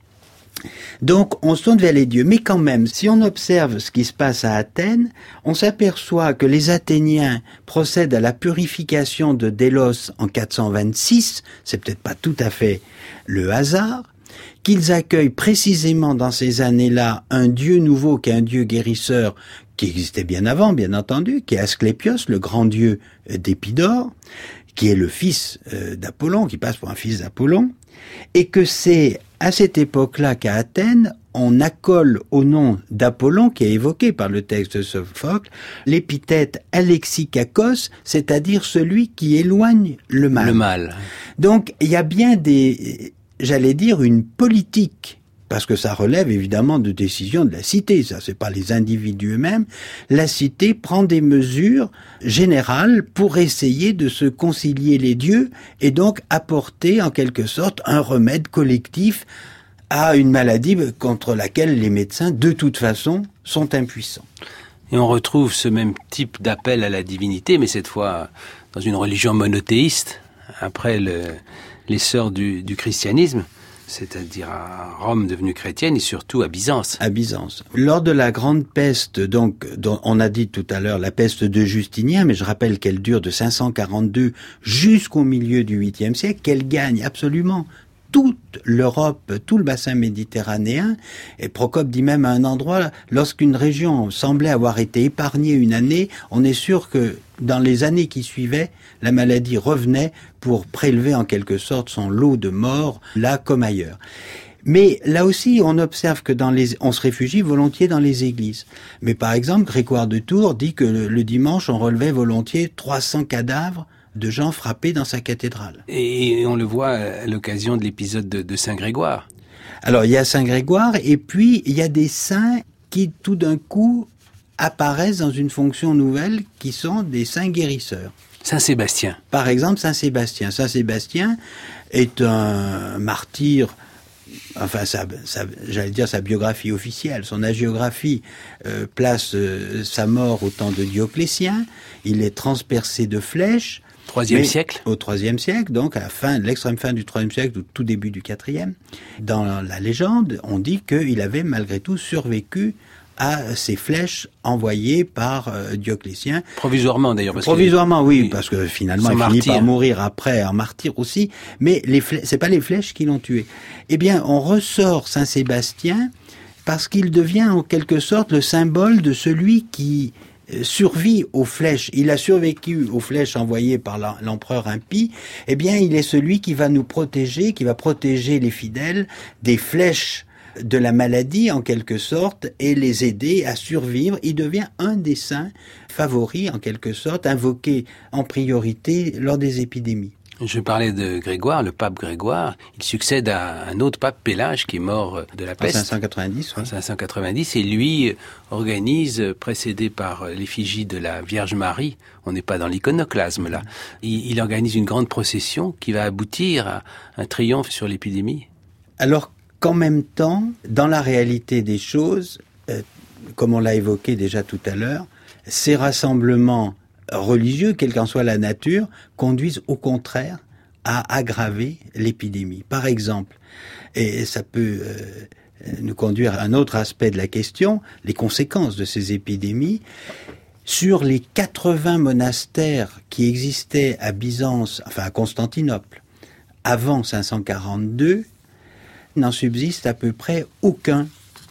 Donc, on se tourne vers les dieux. Mais quand même, si on observe ce qui se passe à Athènes, on s'aperçoit que les Athéniens procèdent à la purification de Délos en quatre cent vingt-six, c'est peut-être pas tout à fait le hasard, qu'ils accueillent précisément dans ces années-là un dieu nouveau qui est un dieu guérisseur, qui existait bien avant, bien entendu, qui est Asclépios, le grand dieu d'Épidore, qui est le fils euh, d'Apollon, qui passe pour un fils d'Apollon, et que c'est à cette époque-là qu'à Athènes, on accole au nom d'Apollon, qui est évoqué par le texte de Sophocle, l'épithète Alexikakos, c'est-à-dire celui qui éloigne le mal. Le mal. Donc, il y a bien des, j'allais dire, une politique, parce que ça relève évidemment de décisions de la cité, ça c'est pas les individus eux-mêmes. La cité prend des mesures générales pour essayer de se concilier les dieux et donc apporter en quelque sorte un remède collectif à une maladie contre laquelle les médecins de toute façon sont impuissants. Et on retrouve ce même type d'appel à la divinité, mais cette fois dans une religion monothéiste, après le, l'essor du, du christianisme. C'est-à-dire à Rome devenue chrétienne et surtout à Byzance. À Byzance. Lors de la grande peste, donc, dont on a dit tout à l'heure la peste de Justinien, mais je rappelle qu'elle dure de cinq cent quarante-deux jusqu'au milieu du huitième siècle, qu'elle gagne absolument toute l'Europe, tout le bassin méditerranéen. Et Procope dit même à un endroit, lorsqu'une région semblait avoir été épargnée une année, on est sûr que dans les années qui suivaient, la maladie revenait pour prélever en quelque sorte son lot de morts, là comme ailleurs. Mais là aussi, on observe que dans les, on se réfugie volontiers dans les églises. Mais par exemple, Grégoire de Tours dit que le, le dimanche, on relevait volontiers trois cents cadavres de gens frappés dans sa cathédrale. Et on le voit à l'occasion de l'épisode de, de Saint Grégoire. Alors, il y a Saint Grégoire, et puis il y a des saints qui, tout d'un coup, apparaissent dans une fonction nouvelle, qui sont des saints guérisseurs. Saint Sébastien. Par exemple, Saint Sébastien. Saint Sébastien est un martyr, enfin, sa, sa, j'allais dire sa biographie officielle, son hagiographie euh, place euh, sa mort au temps de Dioclétien. Il est transpercé de flèches. Troisième siècle. Au troisième siècle, donc à la fin, l'extrême fin du troisième siècle, au tout début du quatrième. Dans la légende, on dit qu'il avait malgré tout survécu à ces flèches envoyées par euh, Dioclétien. Provisoirement d'ailleurs. Parce Provisoirement, que, oui, parce que finalement il finit par mourir après, en martyr aussi. Mais les flèches, c'est pas les flèches qui l'ont tué. Eh bien, on ressort Saint Sébastien parce qu'il devient en quelque sorte le symbole de celui qui survit aux flèches, il a survécu aux flèches envoyées par l'empereur impie, eh bien il est celui qui va nous protéger, qui va protéger les fidèles des flèches de la maladie en quelque sorte et les aider à survivre. Il devient un des saints favoris en quelque sorte, invoqué en priorité lors des épidémies. Je parlais de Grégoire, le pape Grégoire. Il succède à un autre pape, Pélage, qui est mort de la peste. En cinq cent quatre-vingt-dix, oui. En cinq cent quatre-vingt-dix, et lui organise, précédé par l'effigie de la Vierge Marie, on n'est pas dans l'iconoclasme là, il, il organise une grande procession qui va aboutir à un triomphe sur l'épidémie. Alors qu'en même temps, dans la réalité des choses, euh, comme on l'a évoqué déjà tout à l'heure, ces rassemblements religieux, quelle qu'en soit la nature, conduisent au contraire à aggraver l'épidémie. Par exemple, et ça peut euh, nous conduire à un autre aspect de la question, les conséquences de ces épidémies. Sur les quatre-vingts monastères qui existaient à Byzance, enfin à Constantinople, avant cinq cent quarante-deux, n'en subsiste à peu près aucun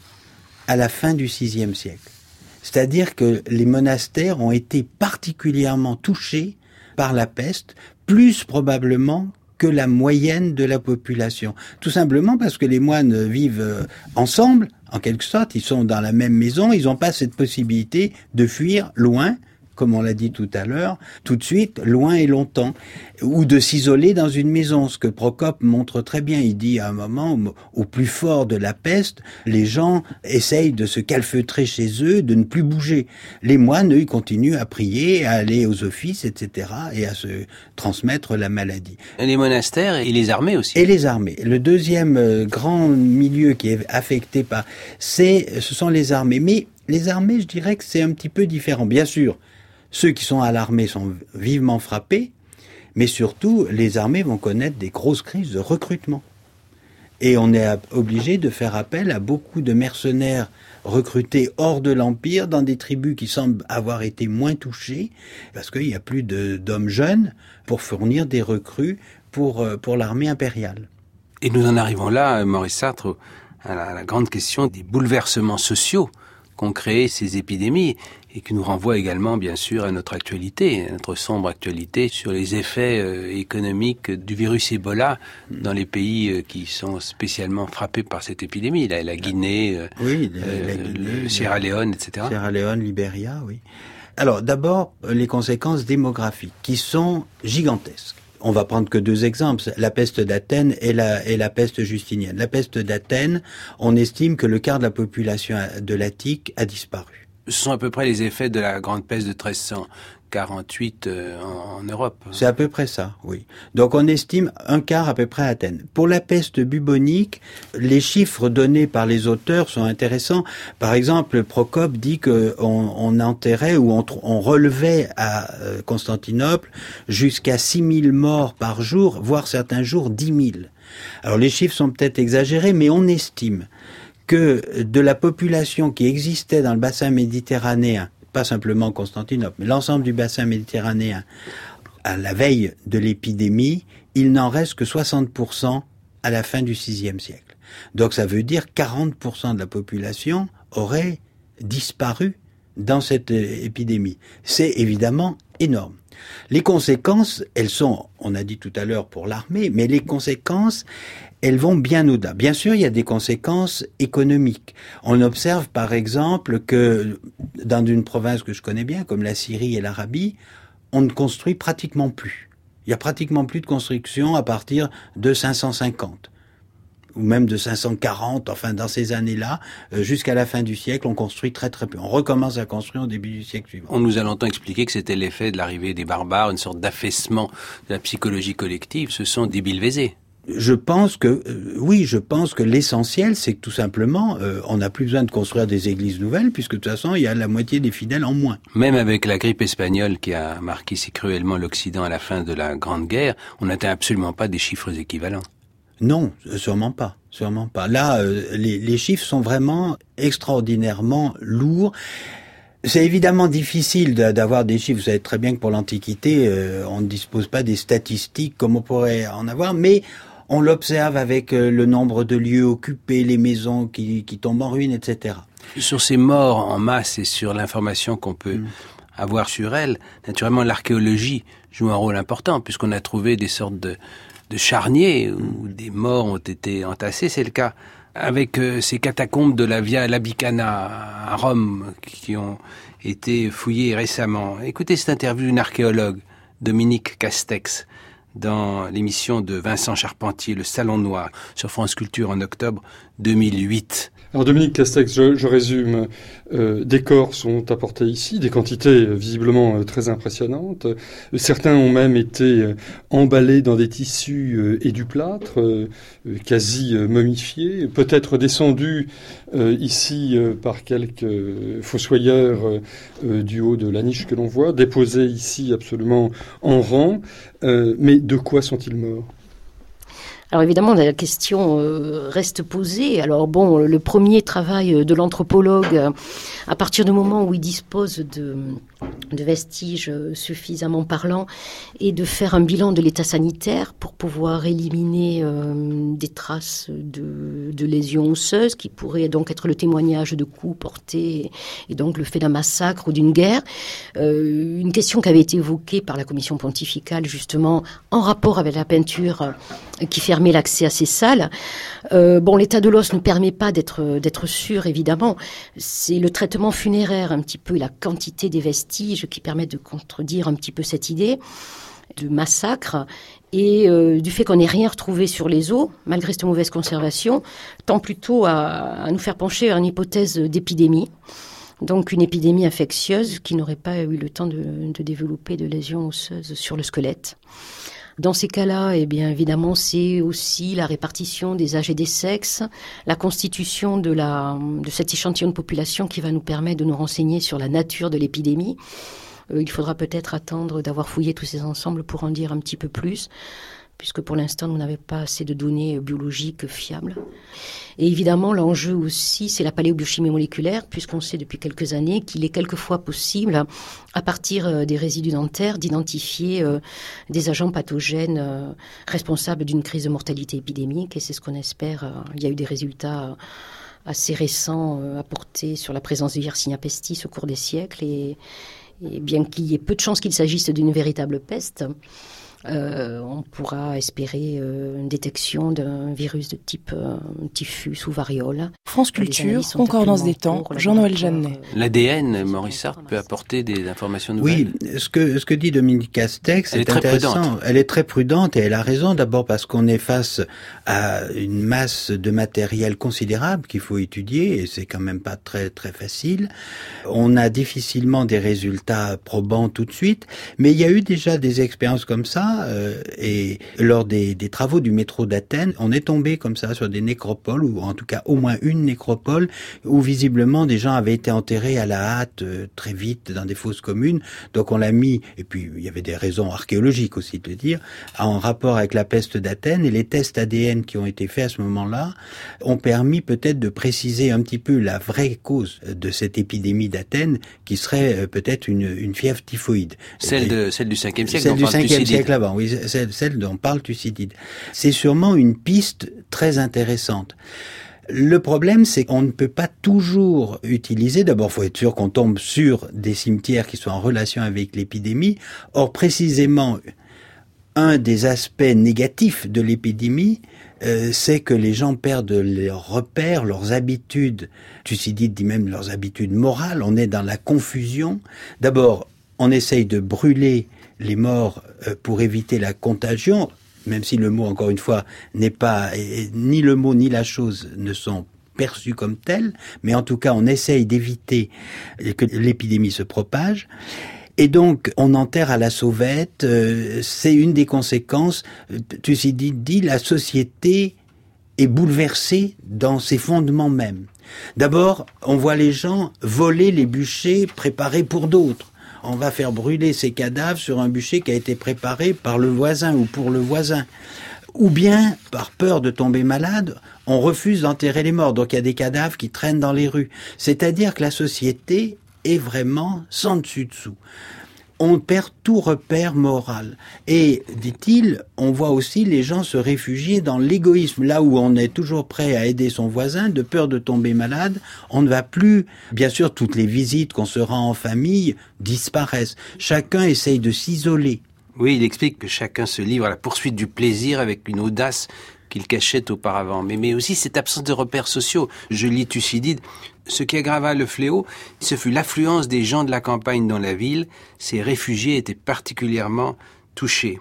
à la fin du sixième siècle. C'est-à-dire que les monastères ont été particulièrement touchés par la peste, plus probablement que la moyenne de la population. Tout simplement parce que les moines vivent ensemble, en quelque sorte, ils sont dans la même maison, ils n'ont pas cette possibilité de fuir loin, comme on l'a dit tout à l'heure, tout de suite, loin et longtemps, ou de s'isoler dans une maison, ce que Procope montre très bien. Il dit à un moment, au plus fort de la peste, les gens essayent de se calfeutrer chez eux, de ne plus bouger. Les moines, eux, ils continuent à prier, à aller aux offices, et cetera, et à se transmettre la maladie. Les monastères et les armées aussi. Et les armées. Le deuxième grand milieu qui est affecté par, c'est, ce sont les armées. Mais les armées, je dirais que c'est un petit peu différent. Bien sûr, ceux qui sont à l'armée sont vivement frappés, mais surtout, les armées vont connaître des grosses crises de recrutement. Et on est obligé de faire appel à beaucoup de mercenaires recrutés hors de l'Empire, dans des tribus qui semblent avoir été moins touchées, parce qu'il n'y a plus de, d'hommes jeunes pour fournir des recrues pour, pour l'armée impériale. Et nous en arrivons là, Maurice Sartre, à la, à la grande question des bouleversements sociaux qu'ont créé ces épidémies, et qui nous renvoie également, bien sûr, à notre actualité, à notre sombre actualité sur les effets euh, économiques du virus Ebola dans les pays euh, qui sont spécialement frappés par cette épidémie, la, la Guinée, euh, oui, euh, la Guinée, le Sierra Leone, et cetera. Sierra Leone, Libéria, oui. Alors, d'abord, les conséquences démographiques, qui sont gigantesques. On va prendre que deux exemples, la peste d'Athènes et la, et la peste justinienne. La peste d'Athènes, on estime que le quart de la population de l'Attique a disparu. Ce sont à peu près les effets de la grande peste de treize cent quarante-huit euh, en, en Europe. C'est à peu près ça, oui. Donc on estime un quart à peu près à Athènes. Pour la peste bubonique, les chiffres donnés par les auteurs sont intéressants. Par exemple, Procope dit qu'on on enterrait ou on, on relevait à Constantinople jusqu'à six mille morts par jour, voire certains jours dix mille. Alors les chiffres sont peut-être exagérés, mais on estime que de la population qui existait dans le bassin méditerranéen, pas simplement Constantinople, mais l'ensemble du bassin méditerranéen, à la veille de l'épidémie, il n'en reste que soixante pour cent à la fin du sixième siècle. Donc ça veut dire quarante pour cent de la population aurait disparu dans cette épidémie. C'est évidemment énorme. Les conséquences, elles sont, on a dit tout à l'heure pour l'armée, mais les conséquences, elles vont bien au-delà. Bien sûr, il y a des conséquences économiques. On observe par exemple que dans une province que je connais bien, comme la Syrie et l'Arabie, on ne construit pratiquement plus. Il y a pratiquement plus de construction à partir de cinq cent cinquante. Ou même de cinq cent quarante, enfin dans ces années-là, euh, jusqu'à la fin du siècle, on construit très très peu. On recommence à construire au début du siècle suivant. On nous a longtemps expliqué que c'était l'effet de l'arrivée des barbares, une sorte d'affaissement de la psychologie collective. Ce sont des bilvésés. Je pense que, euh, oui, je pense que l'essentiel, c'est que tout simplement, euh, on n'a plus besoin de construire des églises nouvelles, puisque de toute façon, il y a la moitié des fidèles en moins. Même avec la grippe espagnole qui a marqué si cruellement l'Occident à la fin de la Grande Guerre, on n'atteint absolument pas des chiffres équivalents. Non, sûrement pas, sûrement pas. Là, euh, les, les chiffres sont vraiment extraordinairement lourds. C'est évidemment difficile d'avoir des chiffres. Vous savez très bien que pour l'Antiquité, euh, on ne dispose pas des statistiques comme on pourrait en avoir, mais On l'observe avec le nombre de lieux occupés, les maisons qui, qui tombent en ruine, et cetera. Sur ces morts en masse et sur l'information qu'on peut mmh. avoir sur elles, naturellement l'archéologie joue un rôle important puisqu'on a trouvé des sortes de, de charniers où mmh. des morts ont été entassés. C'est le cas avec euh, ces catacombes de la Via Labicana à Rome qui ont été fouillées récemment. Écoutez cette interview d'une archéologue, Dominique Castex, dans l'émission de Vincent Charpentier, Le Salon Noir, sur France Culture en octobre deux mille huit. Alors Dominique Castex, je, je résume, euh, des corps sont apportés ici, des quantités euh, visiblement euh, très impressionnantes. Euh, certains ont même été euh, emballés dans des tissus euh, et du plâtre, euh, euh, quasi euh, momifiés, peut-être descendus euh, ici euh, par quelques euh, fossoyeurs euh, euh, du haut de la niche que l'on voit, déposés ici absolument en rang. Euh, mais de quoi sont-ils morts ? Alors évidemment, la question euh, reste posée. Alors bon, le premier travail de l'anthropologue, euh, à partir du moment où il dispose de, de vestiges suffisamment parlants, est de faire un bilan de l'état sanitaire pour pouvoir éliminer euh, des traces de, de lésions osseuses qui pourraient donc être le témoignage de coups portés et donc le fait d'un massacre ou d'une guerre. Euh, une question qui avait été évoquée par la commission pontificale justement en rapport avec la peinture euh, qui ferme l'accès à ces salles. Euh, bon, l'état de l'os ne permet pas d'être d'être sûr, évidemment. C'est le traitement funéraire, un petit peu, la quantité des vestiges qui permettent de contredire un petit peu cette idée de massacre et euh, du fait qu'on n'ait rien retrouvé sur les os, malgré cette mauvaise conservation, tend plutôt à, à nous faire pencher vers une hypothèse d'épidémie. Donc une épidémie infectieuse qui n'aurait pas eu le temps de, de développer de lésions osseuses sur le squelette. Dans ces cas-là, eh bien, évidemment, c'est aussi la répartition des âges et des sexes, la constitution de, la, de cet échantillon de population qui va nous permettre de nous renseigner sur la nature de l'épidémie. Euh, il faudra peut-être attendre d'avoir fouillé tous ces ensembles pour en dire un petit peu plus, puisque pour l'instant, nous n'avons pas assez de données biologiques fiables. Et évidemment, l'enjeu aussi, c'est la paléobiochimie moléculaire, puisqu'on sait depuis quelques années qu'il est quelquefois possible, à partir des résidus dentaires, d'identifier euh, des agents pathogènes euh, responsables d'une crise de mortalité épidémique. Et c'est ce qu'on espère. Euh, il y a eu des résultats assez récents euh, apportés sur la présence du Yersinia pestis au cours des siècles. Et, et bien qu'il y ait peu de chances qu'il s'agisse d'une véritable peste, Euh, on pourra espérer euh, une détection d'un virus de type euh, typhus ou variole. France Culture, Concordance des temps, Jean-Noël Jeannet. L'A D N, Maurice Sartre, peut apporter des informations nouvelles. Oui, ce que, ce que dit Dominique Castex, elle est, est très prudente. Elle est très prudente et elle a raison, d'abord parce qu'on est face à une masse de matériel considérable qu'il faut étudier et c'est quand même pas très, très facile. On a difficilement des résultats probants tout de suite, mais il y a eu déjà des expériences comme ça. Euh, et lors des, des travaux du métro d'Athènes, on est tombé comme ça sur des nécropoles, ou en tout cas au moins une nécropole, où visiblement des gens avaient été enterrés à la hâte, euh, très vite, dans des fosses communes. Donc on l'a mis, et puis il y avait des raisons archéologiques aussi de le dire, en rapport avec la peste d'Athènes, et les tests A D N qui ont été faits à ce moment-là ont permis peut-être de préciser un petit peu la vraie cause de cette épidémie d'Athènes, qui serait euh, peut-être une, une fièvre typhoïde. Celle, de, celle du cinquième siècle. Celle du cinquième siècle. Oui, celle, celle dont parle Thucydide. C'est sûrement une piste très intéressante. Le problème, c'est qu'on ne peut pas toujours utiliser, d'abord, il faut être sûr qu'on tombe sur des cimetières qui sont en relation avec l'épidémie. Or, précisément, un des aspects négatifs de l'épidémie, euh, c'est que les gens perdent leurs repères, leurs habitudes. Thucydide dit même leurs habitudes morales. On est dans la confusion. D'abord, on essaye de brûler les morts pour éviter la contagion, même si le mot, encore une fois, n'est pas, ni le mot ni la chose ne sont perçus comme tels, mais en tout cas, on essaye d'éviter que l'épidémie se propage. Et donc, on enterre à la sauvette, euh, c'est une des conséquences. Thucydide dit, la société est bouleversée dans ses fondements mêmes. D'abord, on voit les gens voler les bûchers préparés pour d'autres. On va faire brûler ces cadavres sur un bûcher qui a été préparé par le voisin ou pour le voisin. Ou bien, par peur de tomber malade, on refuse d'enterrer les morts. Donc il y a des cadavres qui traînent dans les rues. C'est-à-dire que la société est vraiment sans dessus-dessous. on perd tout repère moral. Et, dit-il, on voit aussi les gens se réfugier dans l'égoïsme. Là où on est toujours prêt à aider son voisin, de peur de tomber malade, on ne va plus... Bien sûr, toutes les visites qu'on se rend en famille disparaissent. Chacun essaye de s'isoler. Oui, il explique que chacun se livre à la poursuite du plaisir avec une audace qu'il cachait auparavant. Mais, mais aussi cette absence de repères sociaux. Je lis Thucydide. Ce qui aggrava le fléau, ce fut l'affluence des gens de la campagne dans la ville. Ces réfugiés étaient particulièrement touchés.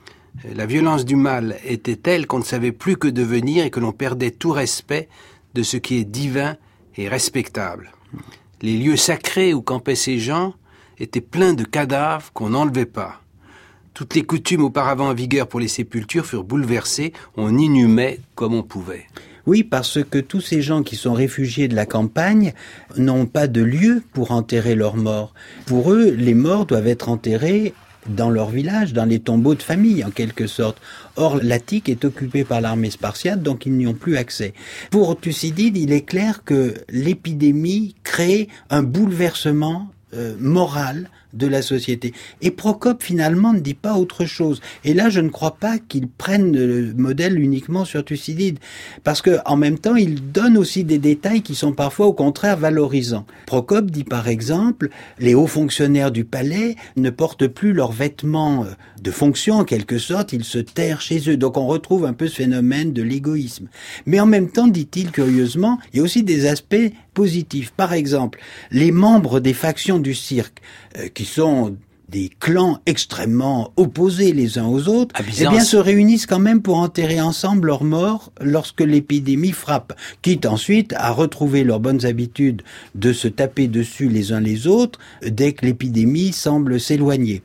La violence du mal était telle qu'on ne savait plus que devenir et que l'on perdait tout respect de ce qui est divin et respectable. Les lieux sacrés où campaient ces gens étaient pleins de cadavres qu'on n'enlevait pas. Toutes les coutumes auparavant en vigueur pour les sépultures furent bouleversées, on inhumait comme on pouvait. Oui, parce que tous ces gens qui sont réfugiés de la campagne n'ont pas de lieu pour enterrer leurs morts. Pour eux, les morts doivent être enterrés dans leur village, dans les tombeaux de famille, en quelque sorte. Or, l'Attique est occupée par l'armée spartiate, donc ils n'y ont plus accès. Pour Thucydide, il est clair que l'épidémie crée un bouleversement euh, moral de la société. Et Procope, finalement, ne dit pas autre chose. Et là, je ne crois pas qu'il prenne le modèle uniquement sur Thucydide. Parce que, en même temps, il donne aussi des détails qui sont parfois, au contraire, valorisants. Procope dit, par exemple, les hauts fonctionnaires du palais ne portent plus leurs vêtements de fonction, en quelque sorte, ils se terrent chez eux. Donc, on retrouve un peu ce phénomène de l'égoïsme. Mais en même temps, dit-il curieusement, il y a aussi des aspects positifs. Par exemple, les membres des factions du cirque, euh, qui sont des clans extrêmement opposés les uns aux autres, eh bien, se réunissent quand même pour enterrer ensemble leurs morts lorsque l'épidémie frappe, quitte ensuite à retrouver leurs bonnes habitudes de se taper dessus les uns les autres dès que l'épidémie semble s'éloigner.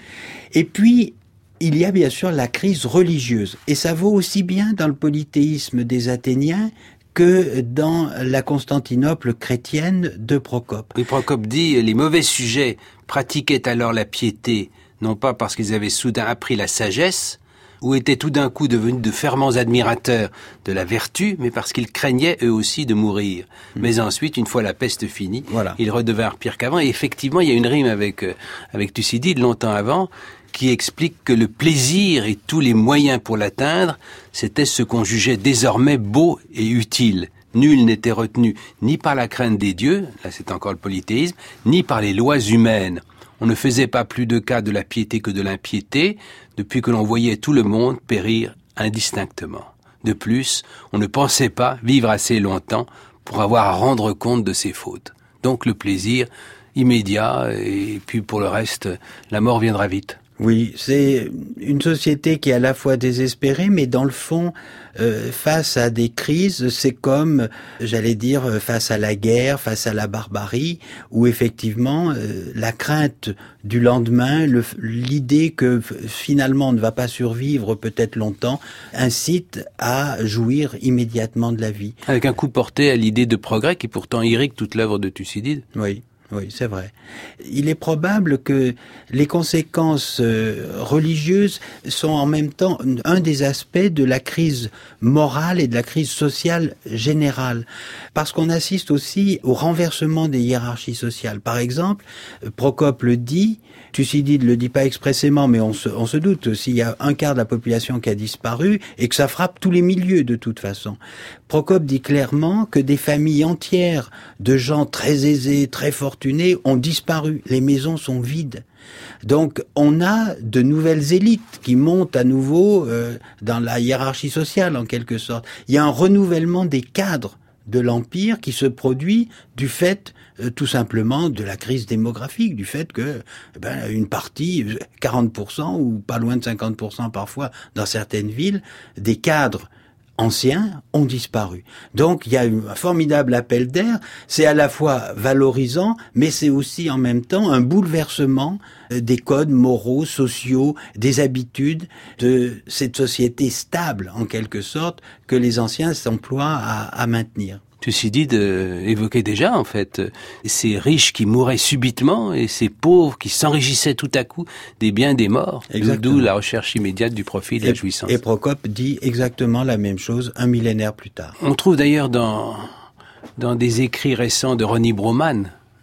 Et puis, il y a bien sûr la crise religieuse, et ça vaut aussi bien dans le polythéisme des Athéniens que dans la Constantinople chrétienne de Procope. Oui, Procope dit, les mauvais sujets pratiquaient alors la piété, non pas parce qu'ils avaient soudain appris la sagesse, ou étaient tout d'un coup devenus de fervents admirateurs de la vertu, mais parce qu'ils craignaient eux aussi de mourir. Mmh. Mais ensuite, une fois la peste finie, voilà. Ils redevinrent pire qu'avant. Et effectivement, il y a une rime avec, euh, avec Thucydide, longtemps avant, qui explique que le plaisir et tous les moyens pour l'atteindre, c'était ce qu'on jugeait désormais beau et utile. Nul n'était retenu ni par la crainte des dieux, là c'est encore le polythéisme, ni par les lois humaines. On ne faisait pas plus de cas de la piété que de l'impiété, depuis que l'on voyait tout le monde périr indistinctement. De plus, on ne pensait pas vivre assez longtemps pour avoir à rendre compte de ses fautes. Donc le plaisir immédiat, et puis pour le reste, la mort viendra vite. Oui, c'est une société qui est à la fois désespérée, mais dans le fond, euh, face à des crises, c'est comme, j'allais dire, face à la guerre, face à la barbarie, où effectivement, euh, la crainte du lendemain, le, l'idée que finalement on ne va pas survivre peut-être longtemps, incite à jouir immédiatement de la vie. Avec un coup porté à l'idée de progrès qui pourtant irrigue toute l'œuvre de Thucydide. Oui. Oui, c'est vrai. Il est probable que les conséquences religieuses sont en même temps un des aspects de la crise morale et de la crise sociale générale. Parce qu'on assiste aussi au renversement des hiérarchies sociales. Par exemple, Procope le dit, Thucydide le dit pas expressément, mais on se, on se doute, s'il y a un quart de la population qui a disparu et que ça frappe tous les milieux de toute façon. Procope dit clairement que des familles entières de gens très aisés, très fortunés ont disparu. Les maisons sont vides. Donc on a de nouvelles élites qui montent à nouveau euh, dans la hiérarchie sociale en quelque sorte. Il y a un renouvellement des cadres de l'Empire qui se produit du fait euh, tout simplement de la crise démographique, du fait que eh ben, une partie, quarante pour cent ou pas loin de cinquante pour cent parfois dans certaines villes, des cadres anciens ont disparu. Donc il y a un formidable appel d'air, c'est à la fois valorisant, mais c'est aussi en même temps un bouleversement des codes moraux, sociaux, des habitudes de cette société stable en quelque sorte que les anciens s'emploient à, à maintenir. Thucydide euh, évoquait déjà, en fait, euh, ces riches qui mouraient subitement et ces pauvres qui s'enrichissaient tout à coup des biens des morts. Exactement. D'où la recherche immédiate du profit et de la jouissance. Et Procope dit exactement la même chose un millénaire plus tard. On trouve d'ailleurs dans, dans des écrits récents de Ronnie Broman,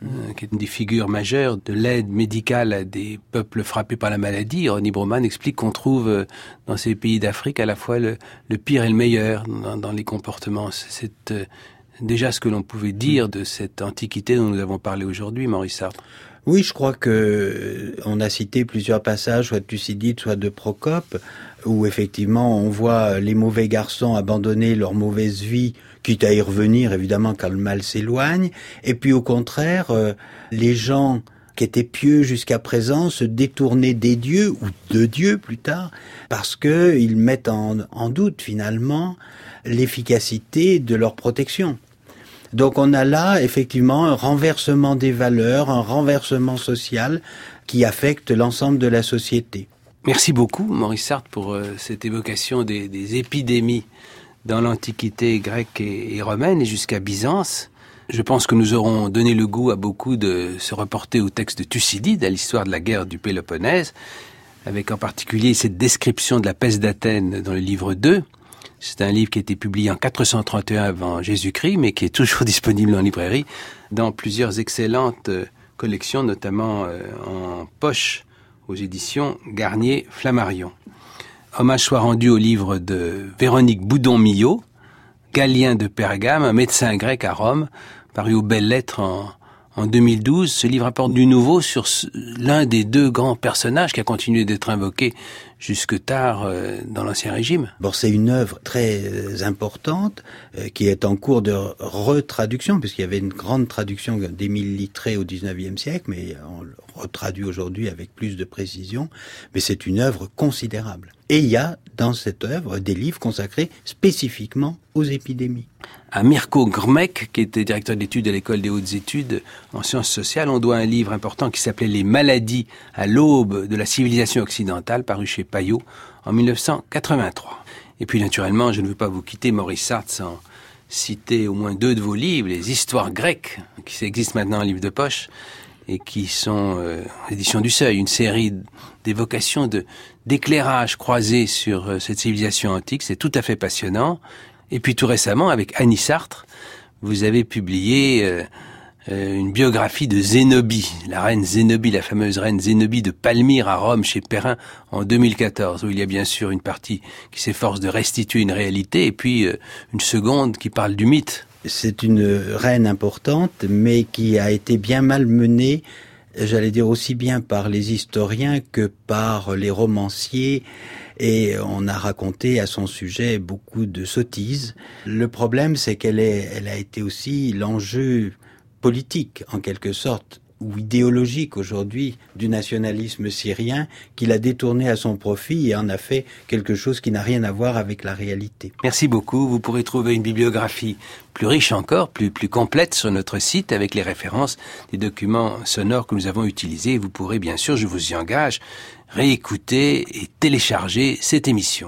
euh, qui est une des figures majeures de l'aide médicale à des peuples frappés par la maladie. Ronnie Broman explique qu'on trouve euh, dans ces pays d'Afrique à la fois le, le pire et le meilleur dans, dans les comportements. C'est euh, déjà ce que l'on pouvait dire de cette antiquité dont nous avons parlé aujourd'hui, Maurice Sartre. Oui, je crois que on a cité plusieurs passages, soit de Thucydide, soit de Procope, où effectivement on voit les mauvais garçons abandonner leur mauvaise vie, quitte à y revenir évidemment quand le mal s'éloigne, et puis au contraire, euh, les gens qui étaient pieux jusqu'à présent se détourner des dieux, ou de Dieu plus tard, parce que ils mettent en, en doute finalement l'efficacité de leur protection. Donc on a là effectivement un renversement des valeurs, un renversement social qui affecte l'ensemble de la société. Merci beaucoup Maurice Sartre pour euh, cette évocation des, des épidémies dans l'Antiquité grecque et, et romaine et jusqu'à Byzance. Je pense que nous aurons donné le goût à beaucoup de se reporter au texte de Thucydide, à l'histoire de la guerre du Péloponnèse, avec en particulier cette description de la peste d'Athènes dans le livre deux. C'est un livre qui a été publié en quatre cent trente et un avant Jésus-Christ, mais qui est toujours disponible en librairie, dans plusieurs excellentes collections, notamment en poche aux éditions Garnier-Flammarion. Hommage soit rendu au livre de Véronique Boudon-Millot, Galien de Pergame, un médecin grec à Rome, paru aux Belles Lettres en, en deux mille douze. Ce livre apporte du nouveau sur l'un des deux grands personnages qui a continué d'être invoqué jusque tard euh, dans l'Ancien Régime. Bon, c'est une œuvre très importante euh, qui est en cours de retraduction, puisqu'il y avait une grande traduction d'Émile Littré au dix-neuvième siècle, mais on le retraduit aujourd'hui avec plus de précision. Mais c'est une œuvre considérable. Et il y a dans cette œuvre des livres consacrés spécifiquement aux épidémies. À Mirko Grmek, qui était directeur d'études à l'École des hautes études en sciences sociales, on doit un livre important qui s'appelait « Les maladies à l'aube de la civilisation occidentale », paru chez Payot en mille neuf cent quatre-vingt-trois. Et puis naturellement, je ne veux pas vous quitter, Maurice Sartre, sans citer au moins deux de vos livres, les histoires grecques, qui existent maintenant en livre de poche, et qui sont euh, édition du Seuil, une série d'évocations, de, d'éclairages croisés sur euh, cette civilisation antique. C'est tout à fait passionnant. Et puis tout récemment, avec Annie Sartre, vous avez publié euh, euh, une biographie de Zénobie, la reine Zénobie, la fameuse reine Zénobie de Palmyre à Rome chez Perrin en deux mille quatorze, où il y a bien sûr une partie qui s'efforce de restituer une réalité, et puis euh, une seconde qui parle du mythe. C'est une reine importante, mais qui a été bien malmenée, j'allais dire aussi bien par les historiens que par les romanciers, et on a raconté à son sujet beaucoup de sottises. Le problème, c'est qu'elle est, elle a été aussi l'enjeu politique, en quelque sorte, ou idéologique aujourd'hui du nationalisme syrien, qu'il a détourné à son profit et en a fait quelque chose qui n'a rien à voir avec la réalité. Merci beaucoup. Vous pourrez trouver une bibliographie plus riche encore, plus, plus complète sur notre site avec les références des documents sonores que nous avons utilisés. Vous pourrez bien sûr, je vous y engage, réécouter et télécharger cette émission.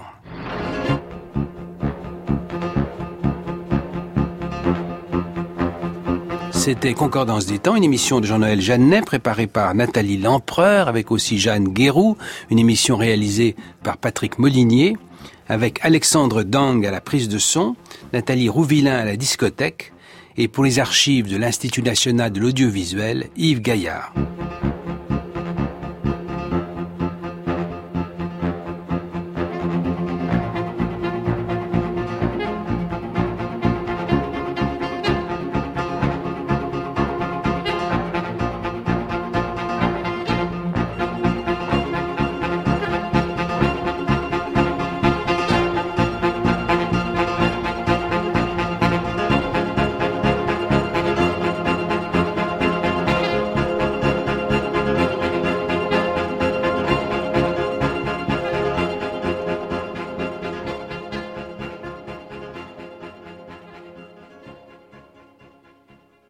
C'était Concordance des temps, une émission de Jean-Noël Jeannet préparée par Nathalie Lempereur, avec aussi Jeanne Guéroux, une émission réalisée par Patrick Molinier, avec Alexandre Dang à la prise de son, Nathalie Rouvillain à la discothèque, et pour les archives de l'Institut national de l'audiovisuel, Yves Gaillard.